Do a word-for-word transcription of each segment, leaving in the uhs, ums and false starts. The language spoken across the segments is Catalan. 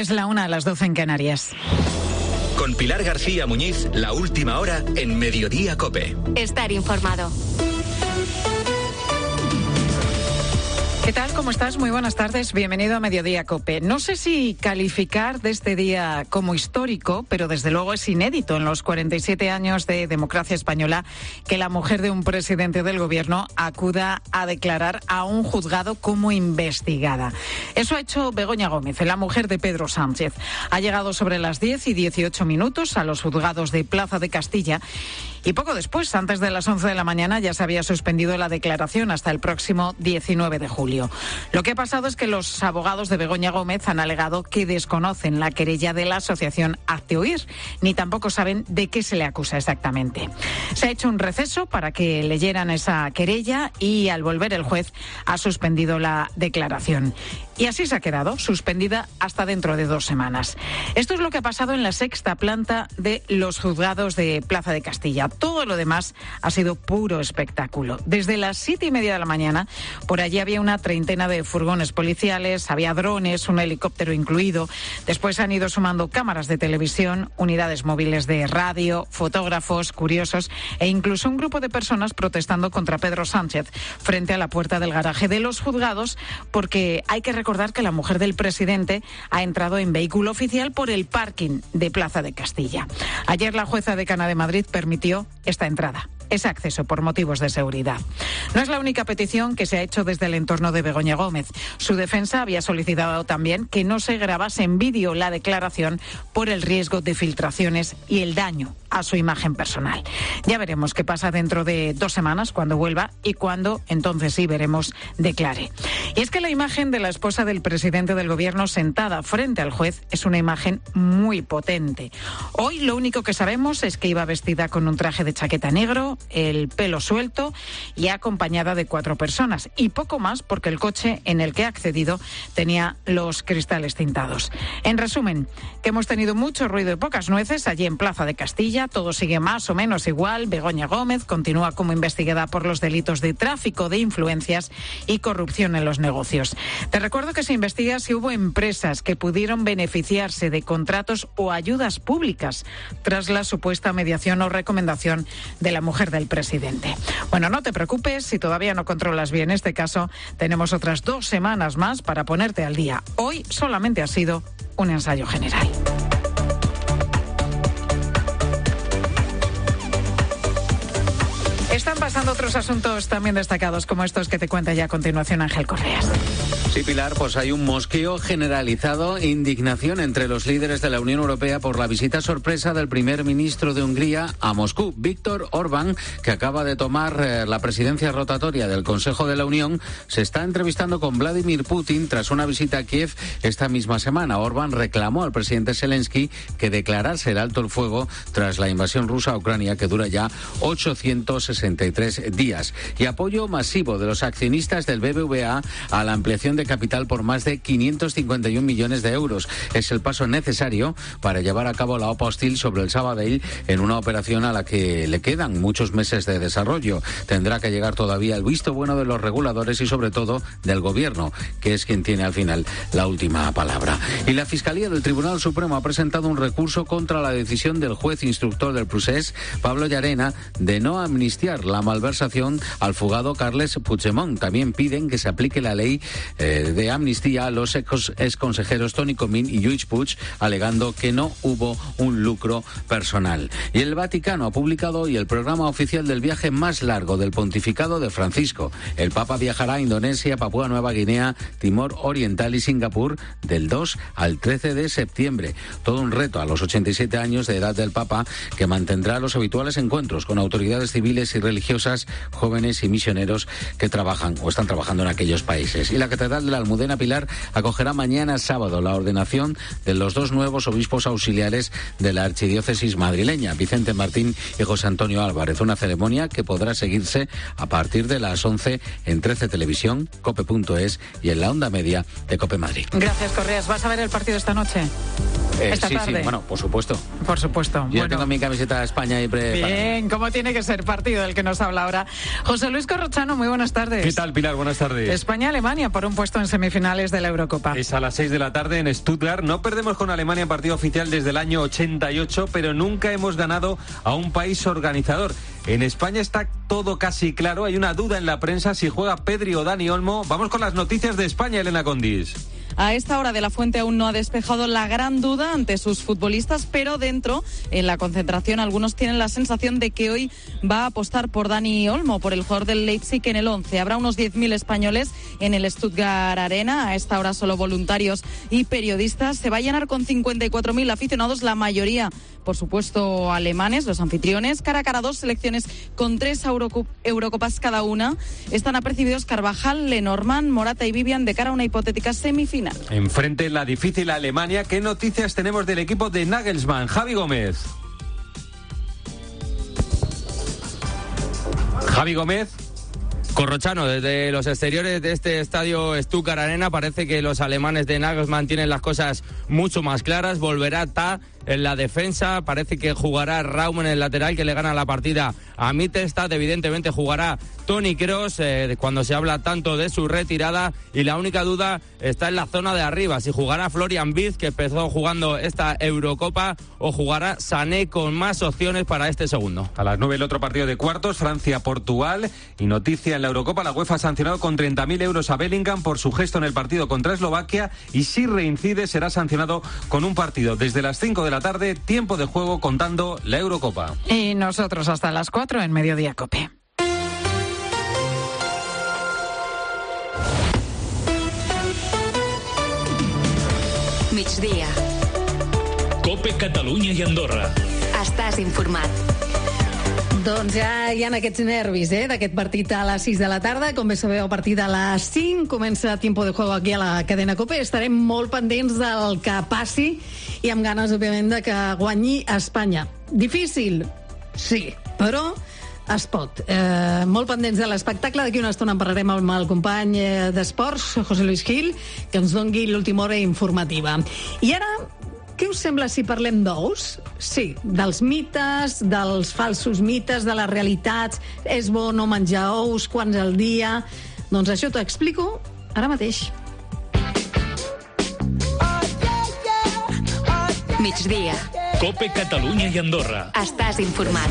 Es la una a las doce en Canarias. Con Pilar García Muñiz, la última hora en Mediodía COPE. Estar informado. ¿Qué tal? ¿Cómo estás? Muy buenas tardes. Bienvenido a Mediodía COPE. No sé si calificar de este día como histórico, pero desde luego es inédito en los cuarenta y siete años de democracia española que la mujer de un presidente del gobierno acuda a declarar a un juzgado como investigada. Eso ha hecho Begoña Gómez, la mujer de Pedro Sánchez. Ha llegado sobre las diez y dieciocho minutos a los juzgados de Plaza de Castilla y poco después, antes de las once de la mañana, ya se había suspendido la declaración hasta el próximo diecinueve de julio. Lo que ha pasado es que los abogados de Begoña Gómez han alegado que desconocen la querella de la asociación Hazte Oír, ni tampoco saben de qué se le acusa exactamente. Se ha hecho un receso para que leyeran esa querella y al volver el juez ha suspendido la declaración. Y así se ha quedado, suspendida hasta dentro de dos semanas. Esto es lo que ha pasado en la sexta planta de los juzgados de Plaza de Castilla. Todo lo demás ha sido puro espectáculo. Desde las siete y media de la mañana, por allí había una treintena de furgones policiales, había drones, un helicóptero incluido. Después han ido sumando cámaras de televisión, unidades móviles de radio, fotógrafos, curiosos e incluso un grupo de personas protestando contra Pedro Sánchez frente a la puerta del garaje de los juzgados, porque hay que recordar que la mujer del presidente ha entrado en vehículo oficial por el parking de Plaza de Castilla. Ayer la jueza decana de Madrid permitió esta entrada, ese acceso por motivos de seguridad. No es la única petición que se ha hecho desde el entorno de Begoña Gómez. Su defensa había solicitado también que no se grabase en vídeo la declaración por el riesgo de filtraciones y el daño a su imagen personal. Ya veremos qué pasa dentro de dos semanas cuando vuelva y cuando entonces sí veremos declare. Y es que la imagen de la esposa del presidente del gobierno sentada frente al juez es una imagen muy potente. Hoy lo único que sabemos es que iba vestida con un traje de chaqueta negro, el pelo suelto y acompañada de cuatro personas y poco más porque el coche en el que ha accedido tenía los cristales tintados. En resumen, que hemos tenido mucho ruido y pocas nueces allí en Plaza de Castilla. Todo sigue más o menos igual. Begoña Gómez continúa como investigada por los delitos de tráfico de influencias y corrupción en los negocios. Te recuerdo que se investiga si hubo empresas que pudieron beneficiarse de contratos o ayudas públicas tras la supuesta mediación o recomendación de la mujer del presidente. Bueno, no te preocupes, si todavía no controlas bien este caso, tenemos otras dos semanas más para ponerte al día. Hoy solamente ha sido un ensayo general. Están pasando otros asuntos también destacados como estos que te cuenta ya a continuación Ángel Correas. Sí, Pilar, pues hay un mosqueo generalizado, indignación entre los líderes de la Unión Europea por la visita sorpresa del primer ministro de Hungría a Moscú, Viktor Orbán, que acaba de tomar eh, la presidencia rotatoria del Consejo de la Unión. Se está entrevistando con Vladimir Putin tras una visita a Kiev esta misma semana. Orbán reclamó al presidente Zelensky que declarase el alto el fuego tras la invasión rusa a Ucrania, que dura ya ochocientos sesenta y tres días. Y apoyo masivo de los accionistas del B B V A a la ampliación de capital por más de quinientos cincuenta y un millones de euros. Es el paso necesario para llevar a cabo la OPA hostil sobre el Sabadell en una operación a la que le quedan muchos meses de desarrollo. Tendrá que llegar todavía el visto bueno de los reguladores y sobre todo del gobierno, que es quien tiene al final la última palabra. Y la Fiscalía del Tribunal Supremo ha presentado un recurso contra la decisión del juez instructor del Procés, Pablo Llarena, de no amnistiar la malversación al fugado Carles Puigdemont. También piden que se aplique la ley eh, de amnistía a los exconsejeros Toni Comín y Lluís Puig, alegando que no hubo un lucro personal. Y el Vaticano ha publicado hoy el programa oficial del viaje más largo del pontificado de Francisco. El Papa viajará a Indonesia, Papúa Nueva Guinea, Timor Oriental y Singapur del dos al trece de septiembre. Todo un reto a los ochenta y siete años de edad del Papa, que mantendrá los habituales encuentros con autoridades civiles y religiosas, jóvenes y misioneros que trabajan o están trabajando en aquellos países. Y la Catedral de la Almudena, Pilar, acogerá mañana sábado la ordenación de los dos nuevos obispos auxiliares de la archidiócesis madrileña, Vicente Martín y José Antonio Álvarez. Una ceremonia que podrá seguirse a partir de las once en trece Televisión, cope punto es y en la onda media de COPE Madrid. Gracias, Correas. ¿Vas a ver el partido esta noche? Eh, esta sí, tarde. sí, bueno, por supuesto. Por supuesto. Yo bueno. tengo mi camiseta de España ahí preparada. Bien, ¿cómo tiene que ser partido del que nos habla ahora? José Luis Corrochano, muy buenas tardes. ¿Qué tal, Pilar? Buenas tardes. España-Alemania por un puesto en semifinales de la Eurocopa. Es a las seis de la tarde en Stuttgart. No perdemos con Alemania en partido oficial desde el año ochenta y ocho, pero nunca hemos ganado a un país organizador. En España está todo casi claro. Hay una duda en la prensa si juega Pedri o Dani Olmo. Vamos con las noticias de España, Elena Condis. A esta hora De La Fuente aún no ha despejado la gran duda ante sus futbolistas, pero dentro, en la concentración, algunos tienen la sensación de que hoy va a apostar por Dani Olmo, por el jugador del Leipzig en el once. Habrá unos diez mil españoles en el Stuttgart Arena. A esta hora solo voluntarios y periodistas. Se va a llenar con cincuenta y cuatro mil aficionados, la mayoría, por supuesto, alemanes, los anfitriones. Cara a cara, dos selecciones con tres Euroco- Eurocopas cada una. Están apercibidos Carvajal, Lenormand, Morata y Vivian de cara a una hipotética semifinal. Enfrente la difícil Alemania. ¿Qué noticias tenemos del equipo de Nagelsmann? Javi Gómez. Javi Gómez. Corrochano, desde los exteriores de este estadio Stuttgart Arena parece que los alemanes de Nagelsmann tienen las cosas mucho más claras. Volverá Ta en la defensa, parece que jugará Raum en el lateral, que le gana la partida a Mittelstadt. Evidentemente jugará Toni Kroos, eh, cuando se habla tanto de su retirada, y la única duda está en la zona de arriba, si jugará Florian Wirtz, que empezó jugando esta Eurocopa, o jugará Sané, con más opciones para este segundo. A las nueve el otro partido de cuartos, Francia-Portugal. Y noticia en la Eurocopa, la UEFA ha sancionado con treinta mil euros a Bellingham por su gesto en el partido contra Eslovaquia, y si reincide será sancionado con un partido desde las cinco de la tarde, tiempo de juego contando la Eurocopa. Y nosotros hasta las cuatro en Mediodía Cope. Migdia. Cope Catalunya i Andorra. Estàs informat. Doncs ja hi ha aquests nervis, eh, d'aquest partit a les sis de la tarda. Com bé sabeu, a partir de les cinc comença Tiempo de Juego aquí a la cadena COPE. Estarem molt pendents del que passi i amb ganes, òbviament, de que guanyi Espanya. Difícil? Sí, però es pot. Eh, molt pendents de l'espectacle. D'aquí una estona en parlarem amb el company eh, d'Esports, José Luis Gil, que ens dongui l'última hora informativa. I ara, què us sembla si parlem d'ous? Sí, dels mites, dels falsos mites, de les realitats. És bo no menjar ous, quants al dia? Doncs això t'ho explico ara mateix. Migdia. Cope Catalunya i Andorra. Estàs informat.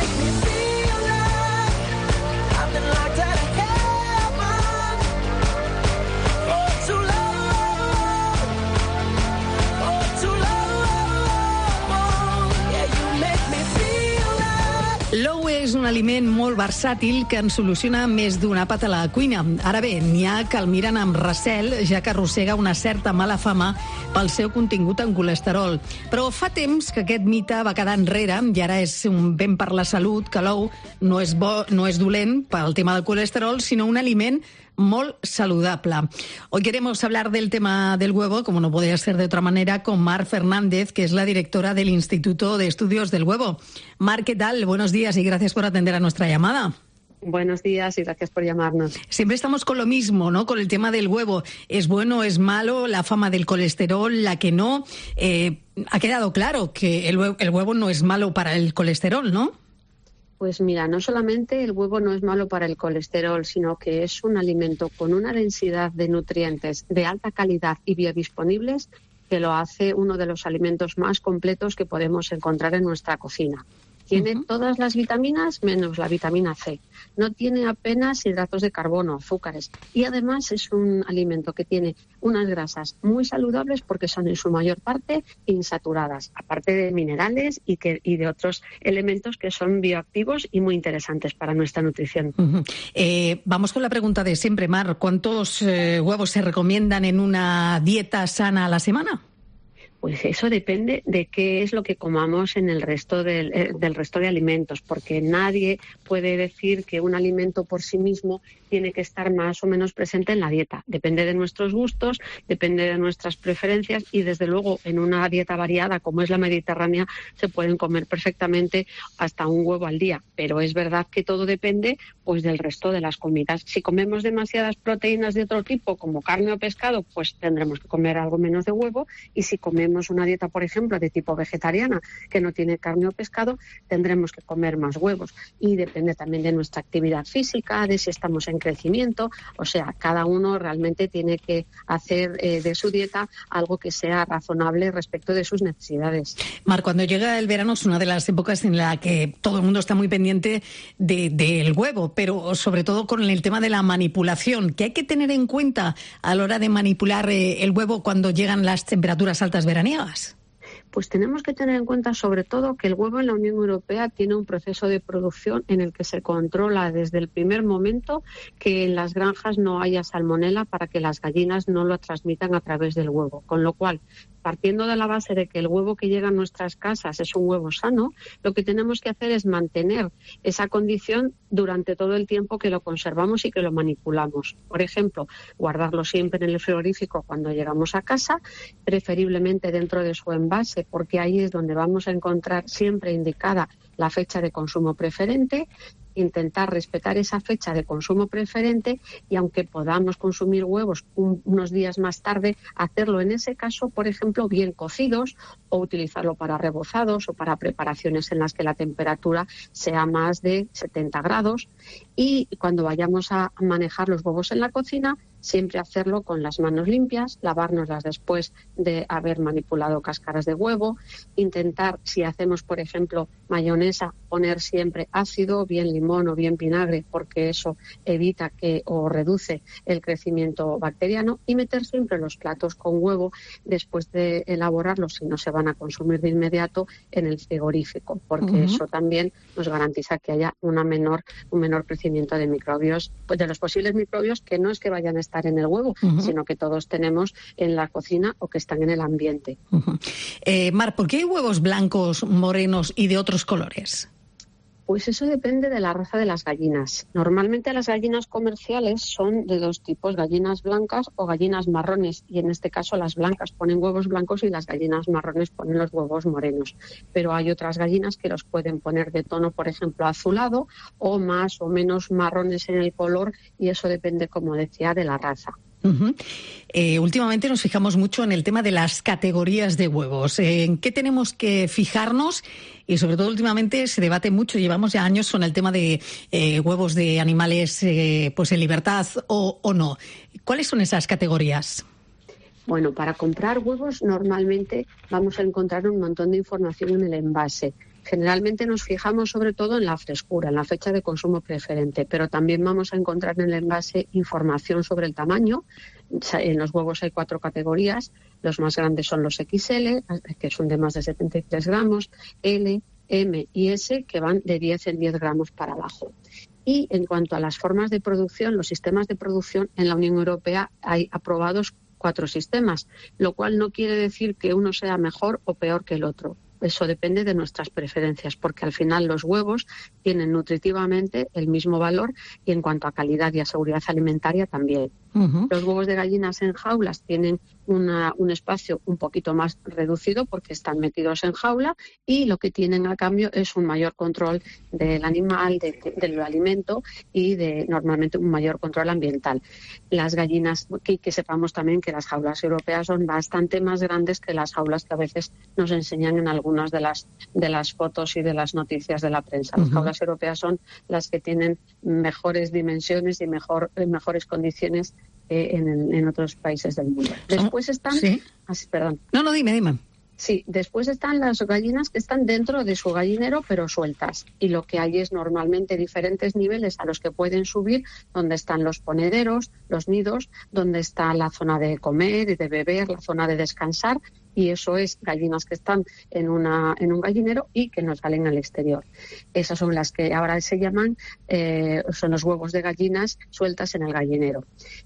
L'ou és un aliment molt versàtil que ens soluciona més d'un àpat a la cuina. Ara bé, n'hi ha que el miren amb recel, ja que arrossega una certa mala fama pel seu contingut en colesterol. Però fa temps que aquest mite va quedar enrere i ara és un ben per la salut, que l'ou no és bo, no és dolent pel tema del colesterol, sinó un aliment molt saludable. Hoy queremos hablar del tema del huevo, como no podía ser de otra manera, con Mar Fernández, que es la directora del Instituto de Estudios del Huevo. Mar, ¿qué tal? Buenos días y gracias por atender a nuestra llamada. Buenos días y gracias por llamarnos. Siempre estamos con lo mismo, ¿no? Con el tema del huevo. ¿Es bueno, es malo? La fama del colesterol, la que no. Eh, ha quedado claro que el huevo, el huevo no es malo para el colesterol, ¿no? Pues mira, no solamente el huevo no es malo para el colesterol, sino que es un alimento con una densidad de nutrientes de alta calidad y biodisponibles que lo hace uno de los alimentos más completos que podemos encontrar en nuestra cocina. Tiene uh-huh. todas las vitaminas menos la vitamina C. No tiene apenas hidratos de carbono, azúcares. Y además es un alimento que tiene unas grasas muy saludables porque son en su mayor parte insaturadas, aparte de minerales y, que, y de otros elementos que son bioactivos y muy interesantes para nuestra nutrición. Uh-huh. Eh, vamos con la pregunta de siempre, Mar. ¿Cuántos eh, huevos se recomiendan en una dieta sana a la semana? Pues eso depende de qué es lo que comamos en el resto del, eh, del resto de alimentos, porque nadie puede decir que un alimento por sí mismo tiene que estar más o menos presente en la dieta. Depende de nuestros gustos, depende de nuestras preferencias y desde luego en una dieta variada como es la mediterránea se pueden comer perfectamente hasta un huevo al día, pero es verdad que todo depende pues del resto de las comidas. Si comemos demasiadas proteínas de otro tipo como carne o pescado, pues tendremos que comer algo menos de huevo, y si comemos tenemos una dieta, por ejemplo, de tipo vegetariana, que no tiene carne o pescado, tendremos que comer más huevos. Y depende también de nuestra actividad física, de si estamos en crecimiento. O sea, cada uno realmente tiene que hacer eh, de su dieta algo que sea razonable respecto de sus necesidades. Mar, cuando llega el verano es una de las épocas en la que todo el mundo está muy pendiente de, del huevo, pero sobre todo con el tema de la manipulación. ¿Qué hay que tener en cuenta a la hora de manipular eh, el huevo cuando llegan las temperaturas altas veraniegas? Pues tenemos que tener en cuenta sobre todo que el huevo en la Unión Europea tiene un proceso de producción en el que se controla desde el primer momento que en las granjas no haya salmonela para que las gallinas no lo transmitan a través del huevo. Con lo cual, partiendo de la base de que el huevo que llega a nuestras casas es un huevo sano, lo que tenemos que hacer es mantener esa condición durante todo el tiempo que lo conservamos y que lo manipulamos. Por ejemplo, guardarlo siempre en el frigorífico cuando llegamos a casa, preferiblemente dentro de su envase, porque ahí es donde vamos a encontrar siempre indicada la fecha de consumo preferente, intentar respetar esa fecha de consumo preferente y aunque podamos consumir huevos un, unos días más tarde, hacerlo en ese caso, por ejemplo, bien cocidos o utilizarlo para rebozados o para preparaciones en las que la temperatura sea más de setenta grados. Y cuando vayamos a manejar los huevos en la cocina, siempre hacerlo con las manos limpias, lavárnoslas después de haber manipulado cáscaras de huevo, intentar, si hacemos, por ejemplo, mayonesa, poner siempre ácido, bien limón o bien vinagre, porque eso evita que o reduce el crecimiento bacteriano, y meter siempre los platos con huevo después de elaborarlos, si no se van a consumir de inmediato, en el frigorífico, porque uh-huh. eso también nos garantiza que haya una menor, un menor crecimiento de microbios, pues de los posibles microbios que no es que vayan a estar en el huevo, uh-huh. sino que todos tenemos en la cocina o que están en el ambiente. Uh-huh. Eh, Mar, ¿por qué hay huevos blancos, morenos y de otros colores? Pues eso depende de la raza de las gallinas. Normalmente las gallinas comerciales son de dos tipos, gallinas blancas o gallinas marrones, y en este caso las blancas ponen huevos blancos y las gallinas marrones ponen los huevos morenos. Pero hay otras gallinas que los pueden poner de tono, por ejemplo, azulado o más o menos marrones en el color, y eso depende, como decía, de la raza. Uh-huh. Eh, últimamente nos fijamos mucho en el tema de las categorías de huevos. Eh, ¿En qué tenemos que fijarnos? Y sobre todo últimamente se debate mucho, llevamos ya años con el tema de eh, huevos de animales eh, pues en libertad o, o no. ¿Cuáles son esas categorías? Bueno, para comprar huevos normalmente vamos a encontrar un montón de información en el envase. Generalmente nos fijamos sobre todo en la frescura, en la fecha de consumo preferente, pero también vamos a encontrar en el envase información sobre el tamaño. En los huevos hay cuatro categorías. Los más grandes son los equis ele, que son de más de setenta y tres gramos, L, M y S, que van de diez en diez gramos para abajo. Y en cuanto a las formas de producción, los sistemas de producción en la Unión Europea hay aprobados cuatro sistemas, lo cual no quiere decir que uno sea mejor o peor que el otro. Eso depende de nuestras preferencias, porque al final los huevos tienen nutritivamente el mismo valor y en cuanto a calidad y a seguridad alimentaria también. Uh-huh. Los huevos de gallinas en jaulas tienen una, un espacio un poquito más reducido porque están metidos en jaula, y lo que tienen a cambio es un mayor control del animal, de, de, del alimento, y de normalmente un mayor control ambiental. Las gallinas, que, que sepamos también que las jaulas europeas son bastante más grandes que las jaulas que a veces nos enseñan en algunas de las, de las fotos y de las noticias de la prensa. Las uh-huh. jaulas europeas son las que tienen mejores dimensiones y mejor, mejores condiciones Eh, en, en otros países del mundo. Después están... ¿Sí? Ah, perdón. No, no, dime, dime. Sí, después están las gallinas que están dentro de su gallinero pero sueltas, y lo que hay es normalmente diferentes niveles a los que pueden subir, donde están los ponederos, los nidos, donde está la zona de comer y de beber, la zona de descansar, y eso es gallinas que están en, una, en un gallinero y que nos salen al exterior. Esas son las que ahora se llaman, eh, son los huevos de gallinas sueltas en el gallinero.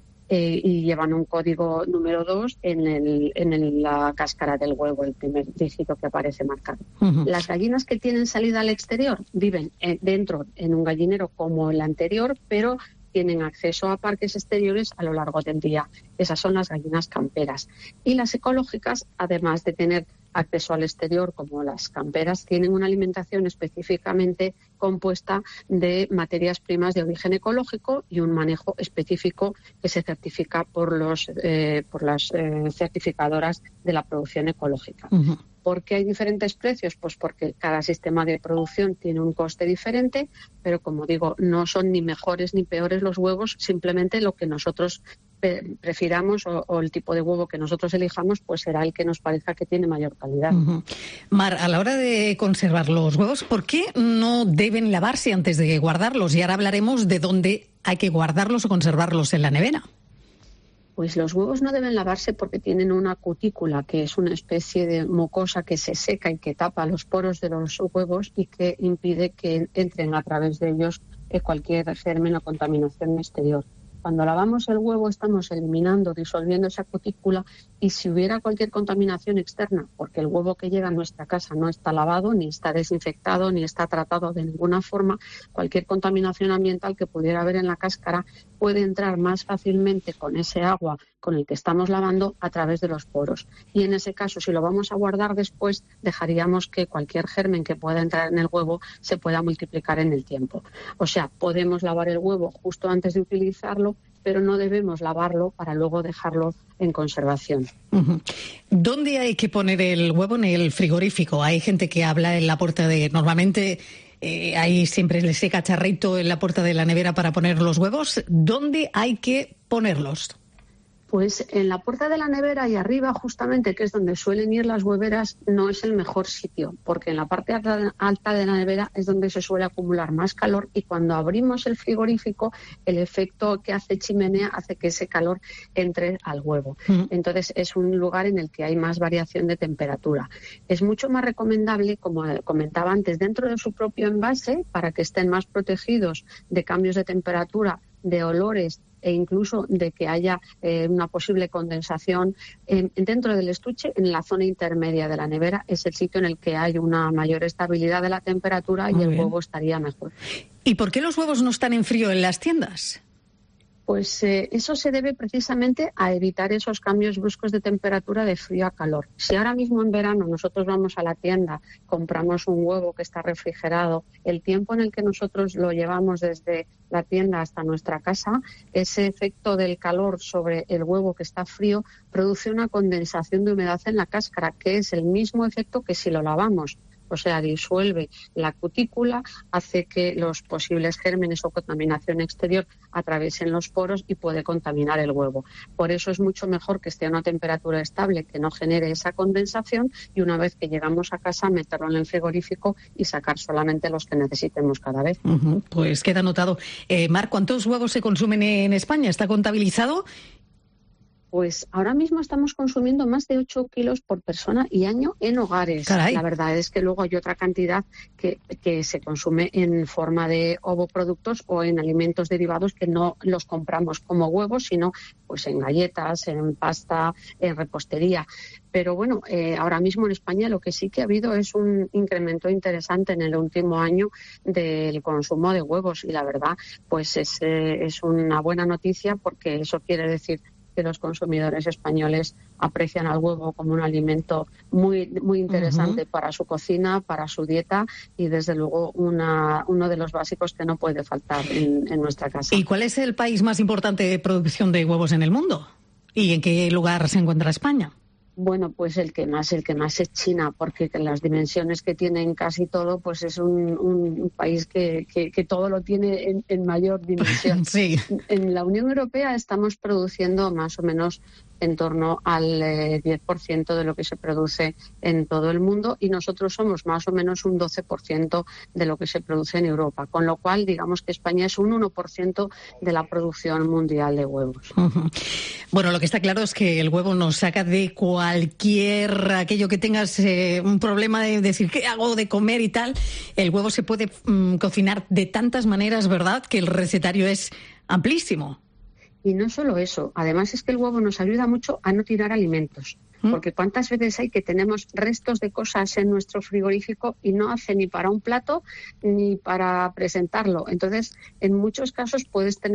Eh, y llevan un código número dos en, el, en el, la cáscara del huevo, el primer dígito que aparece marcado. Uh-huh. Las gallinas que tienen salida al exterior viven eh, dentro en un gallinero como el anterior, pero tienen acceso a parques exteriores a lo largo del día. Esas son las gallinas camperas. Y las ecológicas, además de tener acceso al exterior, como las camperas, tienen una alimentación específicamente compuesta de materias primas de origen ecológico y un manejo específico que se certifica por, los, eh, por las eh, certificadoras de la producción ecológica. Uh-huh. ¿Por qué hay diferentes precios? Pues porque cada sistema de producción tiene un coste diferente, pero como digo, no son ni mejores ni peores los huevos, simplemente lo que nosotros prefiramos o, o el tipo de huevo que nosotros elijamos, pues será el que nos parezca que tiene mayor calidad. Uh-huh. Mar, a la hora de conservar los huevos, ¿por qué no deben lavarse antes de guardarlos? Y ahora hablaremos de dónde hay que guardarlos o conservarlos en la nevera. Pues los huevos no deben lavarse porque tienen una cutícula, que es una especie de mucosa que se seca y que tapa los poros de los huevos y que impide que entren a través de ellos cualquier germen o contaminación exterior. Cuando lavamos el huevo estamos eliminando, disolviendo esa cutícula, y si hubiera cualquier contaminación externa, porque el huevo que llega a nuestra casa no está lavado, ni está desinfectado, ni está tratado de ninguna forma, cualquier contaminación ambiental que pudiera haber en la cáscara puede entrar más fácilmente con ese agua con el que estamos lavando a través de los poros. Y en ese caso, si lo vamos a guardar después, dejaríamos que cualquier germen que pueda entrar en el huevo se pueda multiplicar en el tiempo. O sea, podemos lavar el huevo justo antes de utilizarlo, pero no debemos lavarlo para luego dejarlo en conservación. Uh-huh. ¿Dónde hay que poner el huevo? En el frigorífico. Hay gente que habla en la puerta de... Normalmente eh, hay siempre ese cacharrito en la puerta de la nevera para poner los huevos. ¿Dónde hay que ponerlos? Pues en la puerta de la nevera y arriba, justamente, que es donde suelen ir las hueveras, no es el mejor sitio, porque en la parte alta de la nevera es donde se suele acumular más calor, y cuando abrimos el frigorífico, el efecto que hace chimenea hace que ese calor entre al huevo. Mm. Entonces es un lugar en el que hay más variación de temperatura. Es mucho más recomendable, como comentaba antes, dentro de su propio envase, para que estén más protegidos de cambios de temperatura, de olores, e incluso de que haya eh, una posible condensación eh, dentro del estuche. En la zona intermedia de la nevera es el sitio en el que hay una mayor estabilidad de la temperatura. Muy y el bien. Huevo estaría mejor. ¿Y por qué los huevos no están en frío en las tiendas? Pues eh, eso se debe precisamente a evitar esos cambios bruscos de temperatura de frío a calor. Si ahora mismo en verano nosotros vamos a la tienda, compramos un huevo que está refrigerado, el tiempo en el que nosotros lo llevamos desde la tienda hasta nuestra casa, ese efecto del calor sobre el huevo que está frío produce una condensación de humedad en la cáscara, que es el mismo efecto que si lo lavamos. O sea, disuelve la cutícula, hace que los posibles gérmenes o contaminación exterior atraviesen los poros y puede contaminar el huevo. Por eso es mucho mejor que esté a una temperatura estable, que no genere esa condensación, y una vez que llegamos a casa meterlo en el frigorífico y sacar solamente los que necesitemos cada vez. Uh-huh. Pues queda anotado. Eh, Mar, ¿cuántos huevos se consumen en España? ¿Está contabilizado? Pues ahora mismo estamos consumiendo más de ocho kilos por persona y año en hogares. Caray. La verdad es que luego hay otra cantidad que, que se consume en forma de ovoproductos o en alimentos derivados que no los compramos como huevos, sino pues en galletas, en pasta, en repostería. Pero bueno, eh, ahora mismo en España lo que sí que ha habido es un incremento interesante en el último año del consumo de huevos, y la verdad pues es, eh, es una buena noticia, porque eso quiere decir que los consumidores españoles aprecian al huevo como un alimento muy muy interesante uh-huh. para su cocina, para su dieta, y desde luego una, uno de los básicos que no puede faltar en, en nuestra casa. ¿Y cuál es el país más importante de producción de huevos en el mundo? ¿Y en qué lugar se encuentra España? Bueno, pues el que más, el que más es China, porque las dimensiones que tienen casi todo, pues es un, un país que, que, que todo lo tiene en, en mayor dimensión. Sí. En la Unión Europea estamos produciendo más o menos en torno al eh, diez por ciento de lo que se produce en todo el mundo, y nosotros somos más o menos un doce por ciento de lo que se produce en Europa, con lo cual digamos que España es un uno por ciento de la producción mundial de huevos. Uh-huh. Bueno, lo que está claro es que el huevo nos saca de cualquier aquello que tengas eh, un problema de decir qué hago de comer y tal. El huevo se puede mm, cocinar de tantas maneras, ¿verdad?, que el recetario es amplísimo. Y no solo eso, además es que el huevo nos ayuda mucho a no tirar alimentos. ¿Mm? Porque cuántas veces hay que tenemos restos de cosas en nuestro frigorífico y no hace ni para un plato ni para presentarlo. Entonces, en muchos casos puedes tener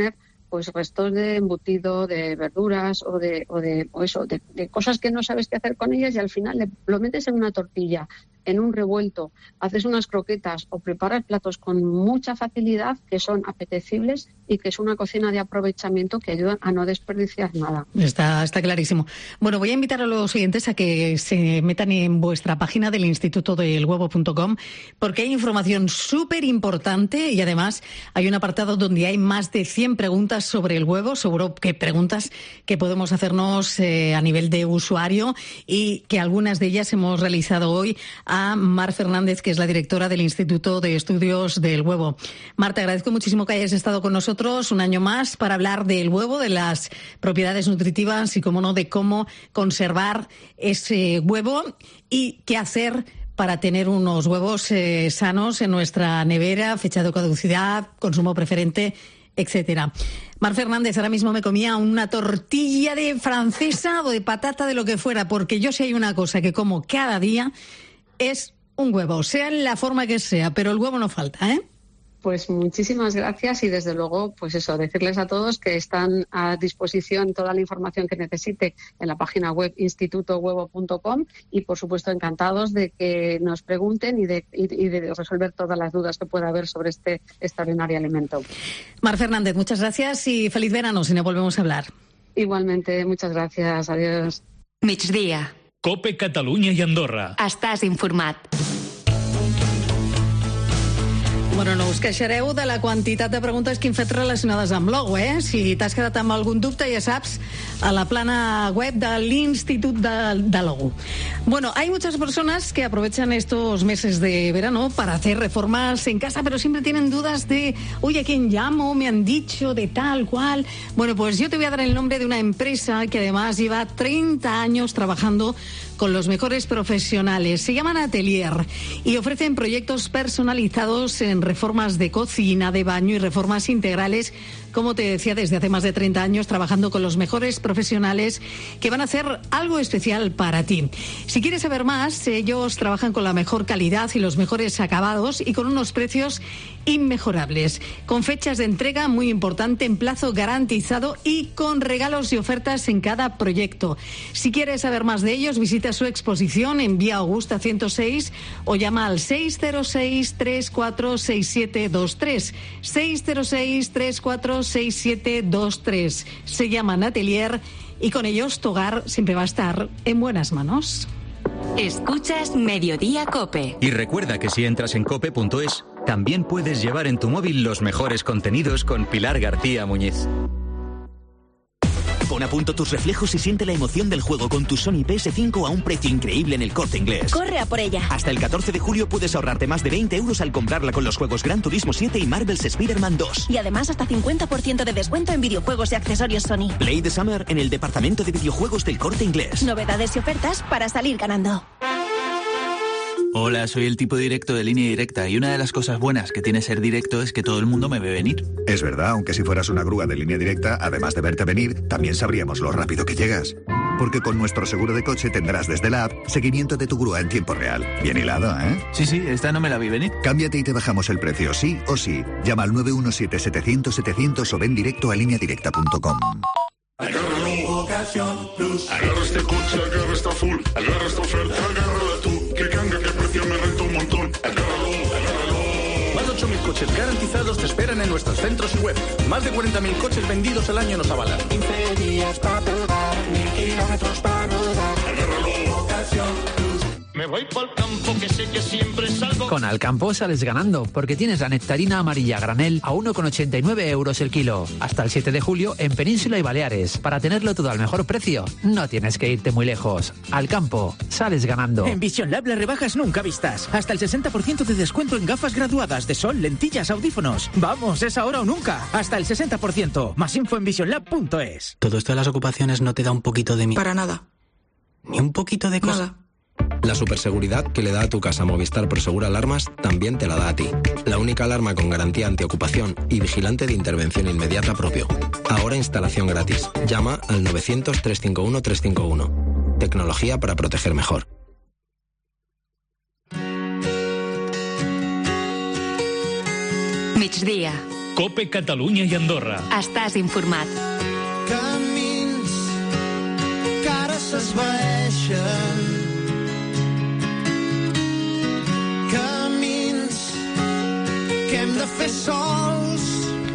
pues restos de embutido, de verduras o de o de o eso, de, de cosas que no sabes qué hacer con ellas, y al final le, lo metes en una tortilla, en un revuelto, haces unas croquetas o preparas platos con mucha facilidad que son apetecibles y que es una cocina de aprovechamiento que ayuda a no desperdiciar nada. Está, está clarísimo. Bueno, voy a invitar a los oyentes a que se metan en vuestra página del instituto del huevo punto com, porque hay información súper importante y además hay un apartado donde hay más de cien preguntas sobre el huevo, seguro que preguntas que podemos hacernos eh, a nivel de usuario, y que algunas de ellas hemos realizado hoy a Mar Fernández, que es la directora del Instituto de Estudios del Huevo. Mar, te agradezco muchísimo que hayas estado con nosotros un año más para hablar del huevo, de las propiedades nutritivas y, como no, de cómo conservar ese huevo y qué hacer para tener unos huevos eh, sanos en nuestra nevera, fecha de caducidad, consumo preferente, etcétera. Mar Fernández, ahora mismo me comía una tortilla de francesa o de patata, de lo que fuera, porque yo, si hay una cosa que como cada día, es un huevo, sea en la forma que sea, pero el huevo no falta, ¿eh? Pues muchísimas gracias, y desde luego, pues eso, decirles a todos que están a disposición toda la información que necesite en la página web instituto huevo punto com, y por supuesto encantados de que nos pregunten y de, y, y de resolver todas las dudas que pueda haber sobre este extraordinario alimento. Mar Fernández, muchas gracias y feliz verano si no volvemos a hablar. Igualmente, muchas gracias, adiós. Migdia. Cope Catalunya i Andorra. Estàs informat. Bueno, no us queixareu de la quantitat de preguntes que hem fet relacionades amb l'ou, eh? Si t'has quedat amb algun dubte, ja saps, a la plana web de l'Institut de, de l'Ou. Bueno, hay muchas personas que aprovechan estos meses de verano para hacer reformas en casa, pero siempre tienen dudas de, oye, ¿a quién llamo? Me han dicho de tal cual. Bueno, pues yo te voy a dar el nombre de una empresa que además lleva treinta años trabajando con los mejores profesionales. Se llaman Atelier y ofrecen proyectos personalizados en reformas de cocina, de baño y reformas integrales, como te decía, desde hace más de treinta años trabajando con los mejores profesionales que van a hacer algo especial para ti. Si quieres saber más, ellos trabajan con la mejor calidad y los mejores acabados y con unos precios inmejorables, con fechas de entrega muy importante, en plazo garantizado y con regalos y ofertas en cada proyecto. Si quieres saber más de ellos, visita su exposición en Vía Augusta ciento seis o llama al seis cero seis, tres cuatro seis siete dos tres, seis cero seis, tres cuatro seis siete dos tres. Se llaman Atelier y con ellos tu hogar siempre va a estar en buenas manos. Escuchas Mediodía Cope. Y recuerda que si entras en cope punto es, también puedes llevar en tu móvil los mejores contenidos con Pilar García Muñiz. Pon a punto tus reflejos y siente la emoción del juego con tu Sony P S cinco a un precio increíble en El Corte Inglés. Corre a por ella. Hasta el catorce de julio puedes ahorrarte más de veinte euros al comprarla con los juegos Gran Turismo siete y Marvel's Spider-Man dos. Y además hasta cincuenta por ciento de descuento en videojuegos y accesorios Sony. Play the Summer en el departamento de videojuegos del Corte Inglés. Novedades y ofertas para salir ganando. Hola, soy el tipo directo de Línea Directa y una de las cosas buenas que tiene ser directo es que todo el mundo me ve venir. Es verdad, aunque si fueras una grúa de Línea Directa, además de verte venir, también sabríamos lo rápido que llegas. Porque con nuestro seguro de coche tendrás desde la app seguimiento de tu grúa en tiempo real. Bien hilado, ¿eh? Sí, sí, esta no me la vi venir. Cámbiate y te bajamos el precio, sí o sí. Llama al nueve uno siete, setecientos, setecientos o ven directo a línea directa punto com. Agárralo, ocasión plus. Agarra este coche, agarra esta full. Agarra esta oferta, agárrala tú. Que canga, que precio me renta un montón. Agárralo, agárralo. Más de ocho mil coches garantizados te esperan en nuestros centros y web. Más de cuarenta mil coches vendidos al año nos avalan. quince días para probar, mil kilómetros para rodar. Agárralo, ocasión plus. Me voy pa'l campo que sé que siempre salgo. Con Alcampo sales ganando, porque tienes la nectarina amarilla granel a uno con ochenta y nueve euros el kilo. Hasta el siete de julio en Península y Baleares. Para tenerlo todo al mejor precio, no tienes que irte muy lejos. Alcampo, sales ganando. En Vision Lab las rebajas nunca vistas. Hasta el sesenta por ciento de descuento en gafas graduadas de sol, lentillas, audífonos. Vamos, es ahora o nunca. Hasta el sesenta por ciento. Más info en vision lab punto es. ¿Todo esto de las ocupaciones no te da un poquito de miedo? Para nada. ¿Ni un poquito de cosa? Nada. La superseguridad que le da a tu casa Movistar Prosegur Alarmas también te la da a ti. La única alarma con garantía antiocupación y vigilante de intervención inmediata propio. Ahora instalación gratis. Llama al novecientos, trescientos cincuenta y uno, trescientos cincuenta y uno. Tecnología para proteger mejor. Migdia. COPE Catalunya i Andorra. Estàs informat. Camins que ara s'esvaeixen. Camins que hem de fer sols.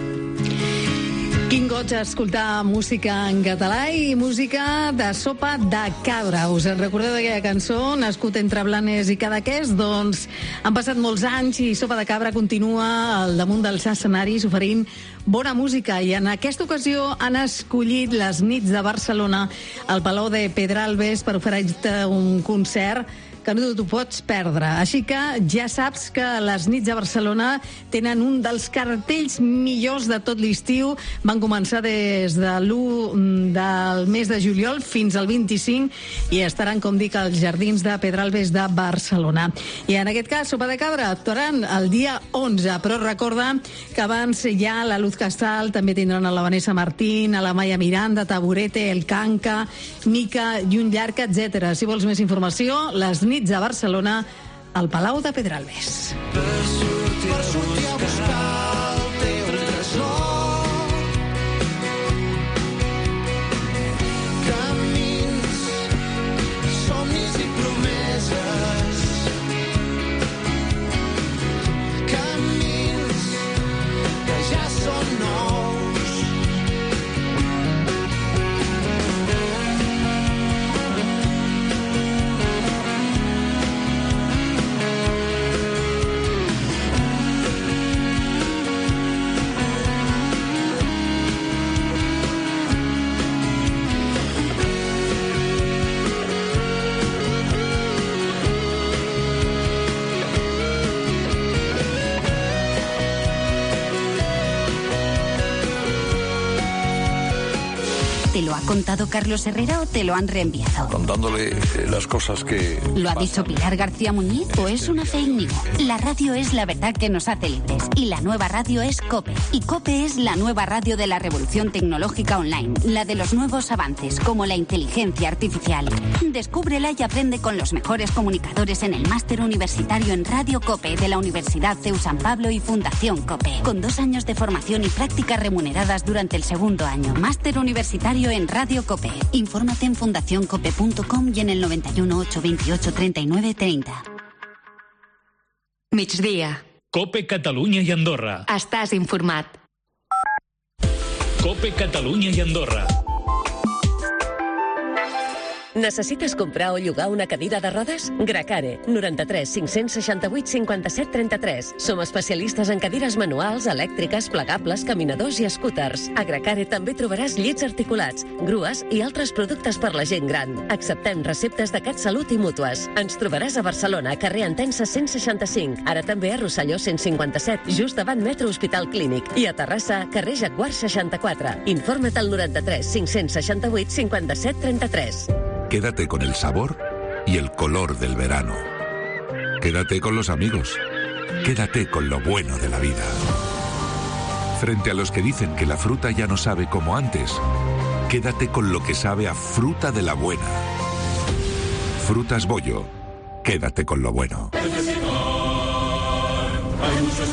Quin goig escoltar música en català i música de Sopa de Cabra. Us en recordeu d'aquella cançó, Nascut entre Blanes i Cadaqués? Doncs han passat molts anys i Sopa de Cabra continua al damunt dels escenaris oferint bona música, i en aquesta ocasió han escollit les nits de Barcelona al Palau de Pedralbes per oferir-te un concert que no t'ho pots perdre. Així que ja saps que les nits de Barcelona tenen un dels cartells millors de tot l'estiu. Van començar des de l'u del mes de juliol fins al vint-i-cinc i estaran, com dic, als jardins de Pedralbes de Barcelona. I en aquest cas, Sopa de Cabra actuaran el dia onze, però recorda que abans ja la Luz Casal, també tindran a la Vanessa Martín, a la Maya Miranda, Taburete, El Canca, Mica i un llarg, etcètera. Si vols més informació, les nits de Barcelona al Palau de Pedralbes. Per sortir, per sortir a buscar el teu tresor. Camins, somnis i promeses. Camins que ja són nous. ¿Te lo ha contado Carlos Herrera o te lo han reenviado? Contándole eh, las cosas que... ¿Lo ha dicho Pilar García Muñiz o es una fake news? La radio es la verdad que nos hace libres y la nueva radio es COPE. Y COPE es la nueva radio de la revolución tecnológica online, la de los nuevos avances como la inteligencia artificial. Descúbrela y aprende con los mejores comunicadores en el máster universitario en Radio COPE de la Universidad C E U San Pablo y Fundación COPE, con dos años de formación y prácticas remuneradas durante el segundo año. Máster universitario en Radio COPE. Infórmate en fundación cope punto com y en el noventa y uno, ocho veintiocho, treinta y nueve treinta. Migdia. COPE Catalunya i Andorra. Estàs informat. COPE Catalunya i Andorra. Necessites comprar o llogar una cadira de rodes? Gracare, noranta-tres cinc-cents seixanta-vuit cinquanta-set trenta-tres. Som especialistes en cadires manuals, elèctriques, plegables, caminadors i scooters. A Gracare també trobaràs llits articulats, grues i altres productes per la gent gran. Acceptem receptes de CatSalut i mútues. Ens trobaràs a Barcelona, carrer Entença cent seixanta-cinc. Ara també a Rosselló cent cinquanta-set, just davant Metro Hospital Clínic. I a Terrassa, carrer Jaguar seixanta-quatre. Informa't al noranta-tres cinc-cents seixanta-vuit cinquanta-set trenta-tres. Quédate con el sabor y el color del verano. Quédate con los amigos. Quédate con lo bueno de la vida. Frente a los que dicen que la fruta ya no sabe como antes, quédate con lo que sabe a fruta de la buena. Frutas Bollo. Quédate con lo bueno. En Flexicar hay muchos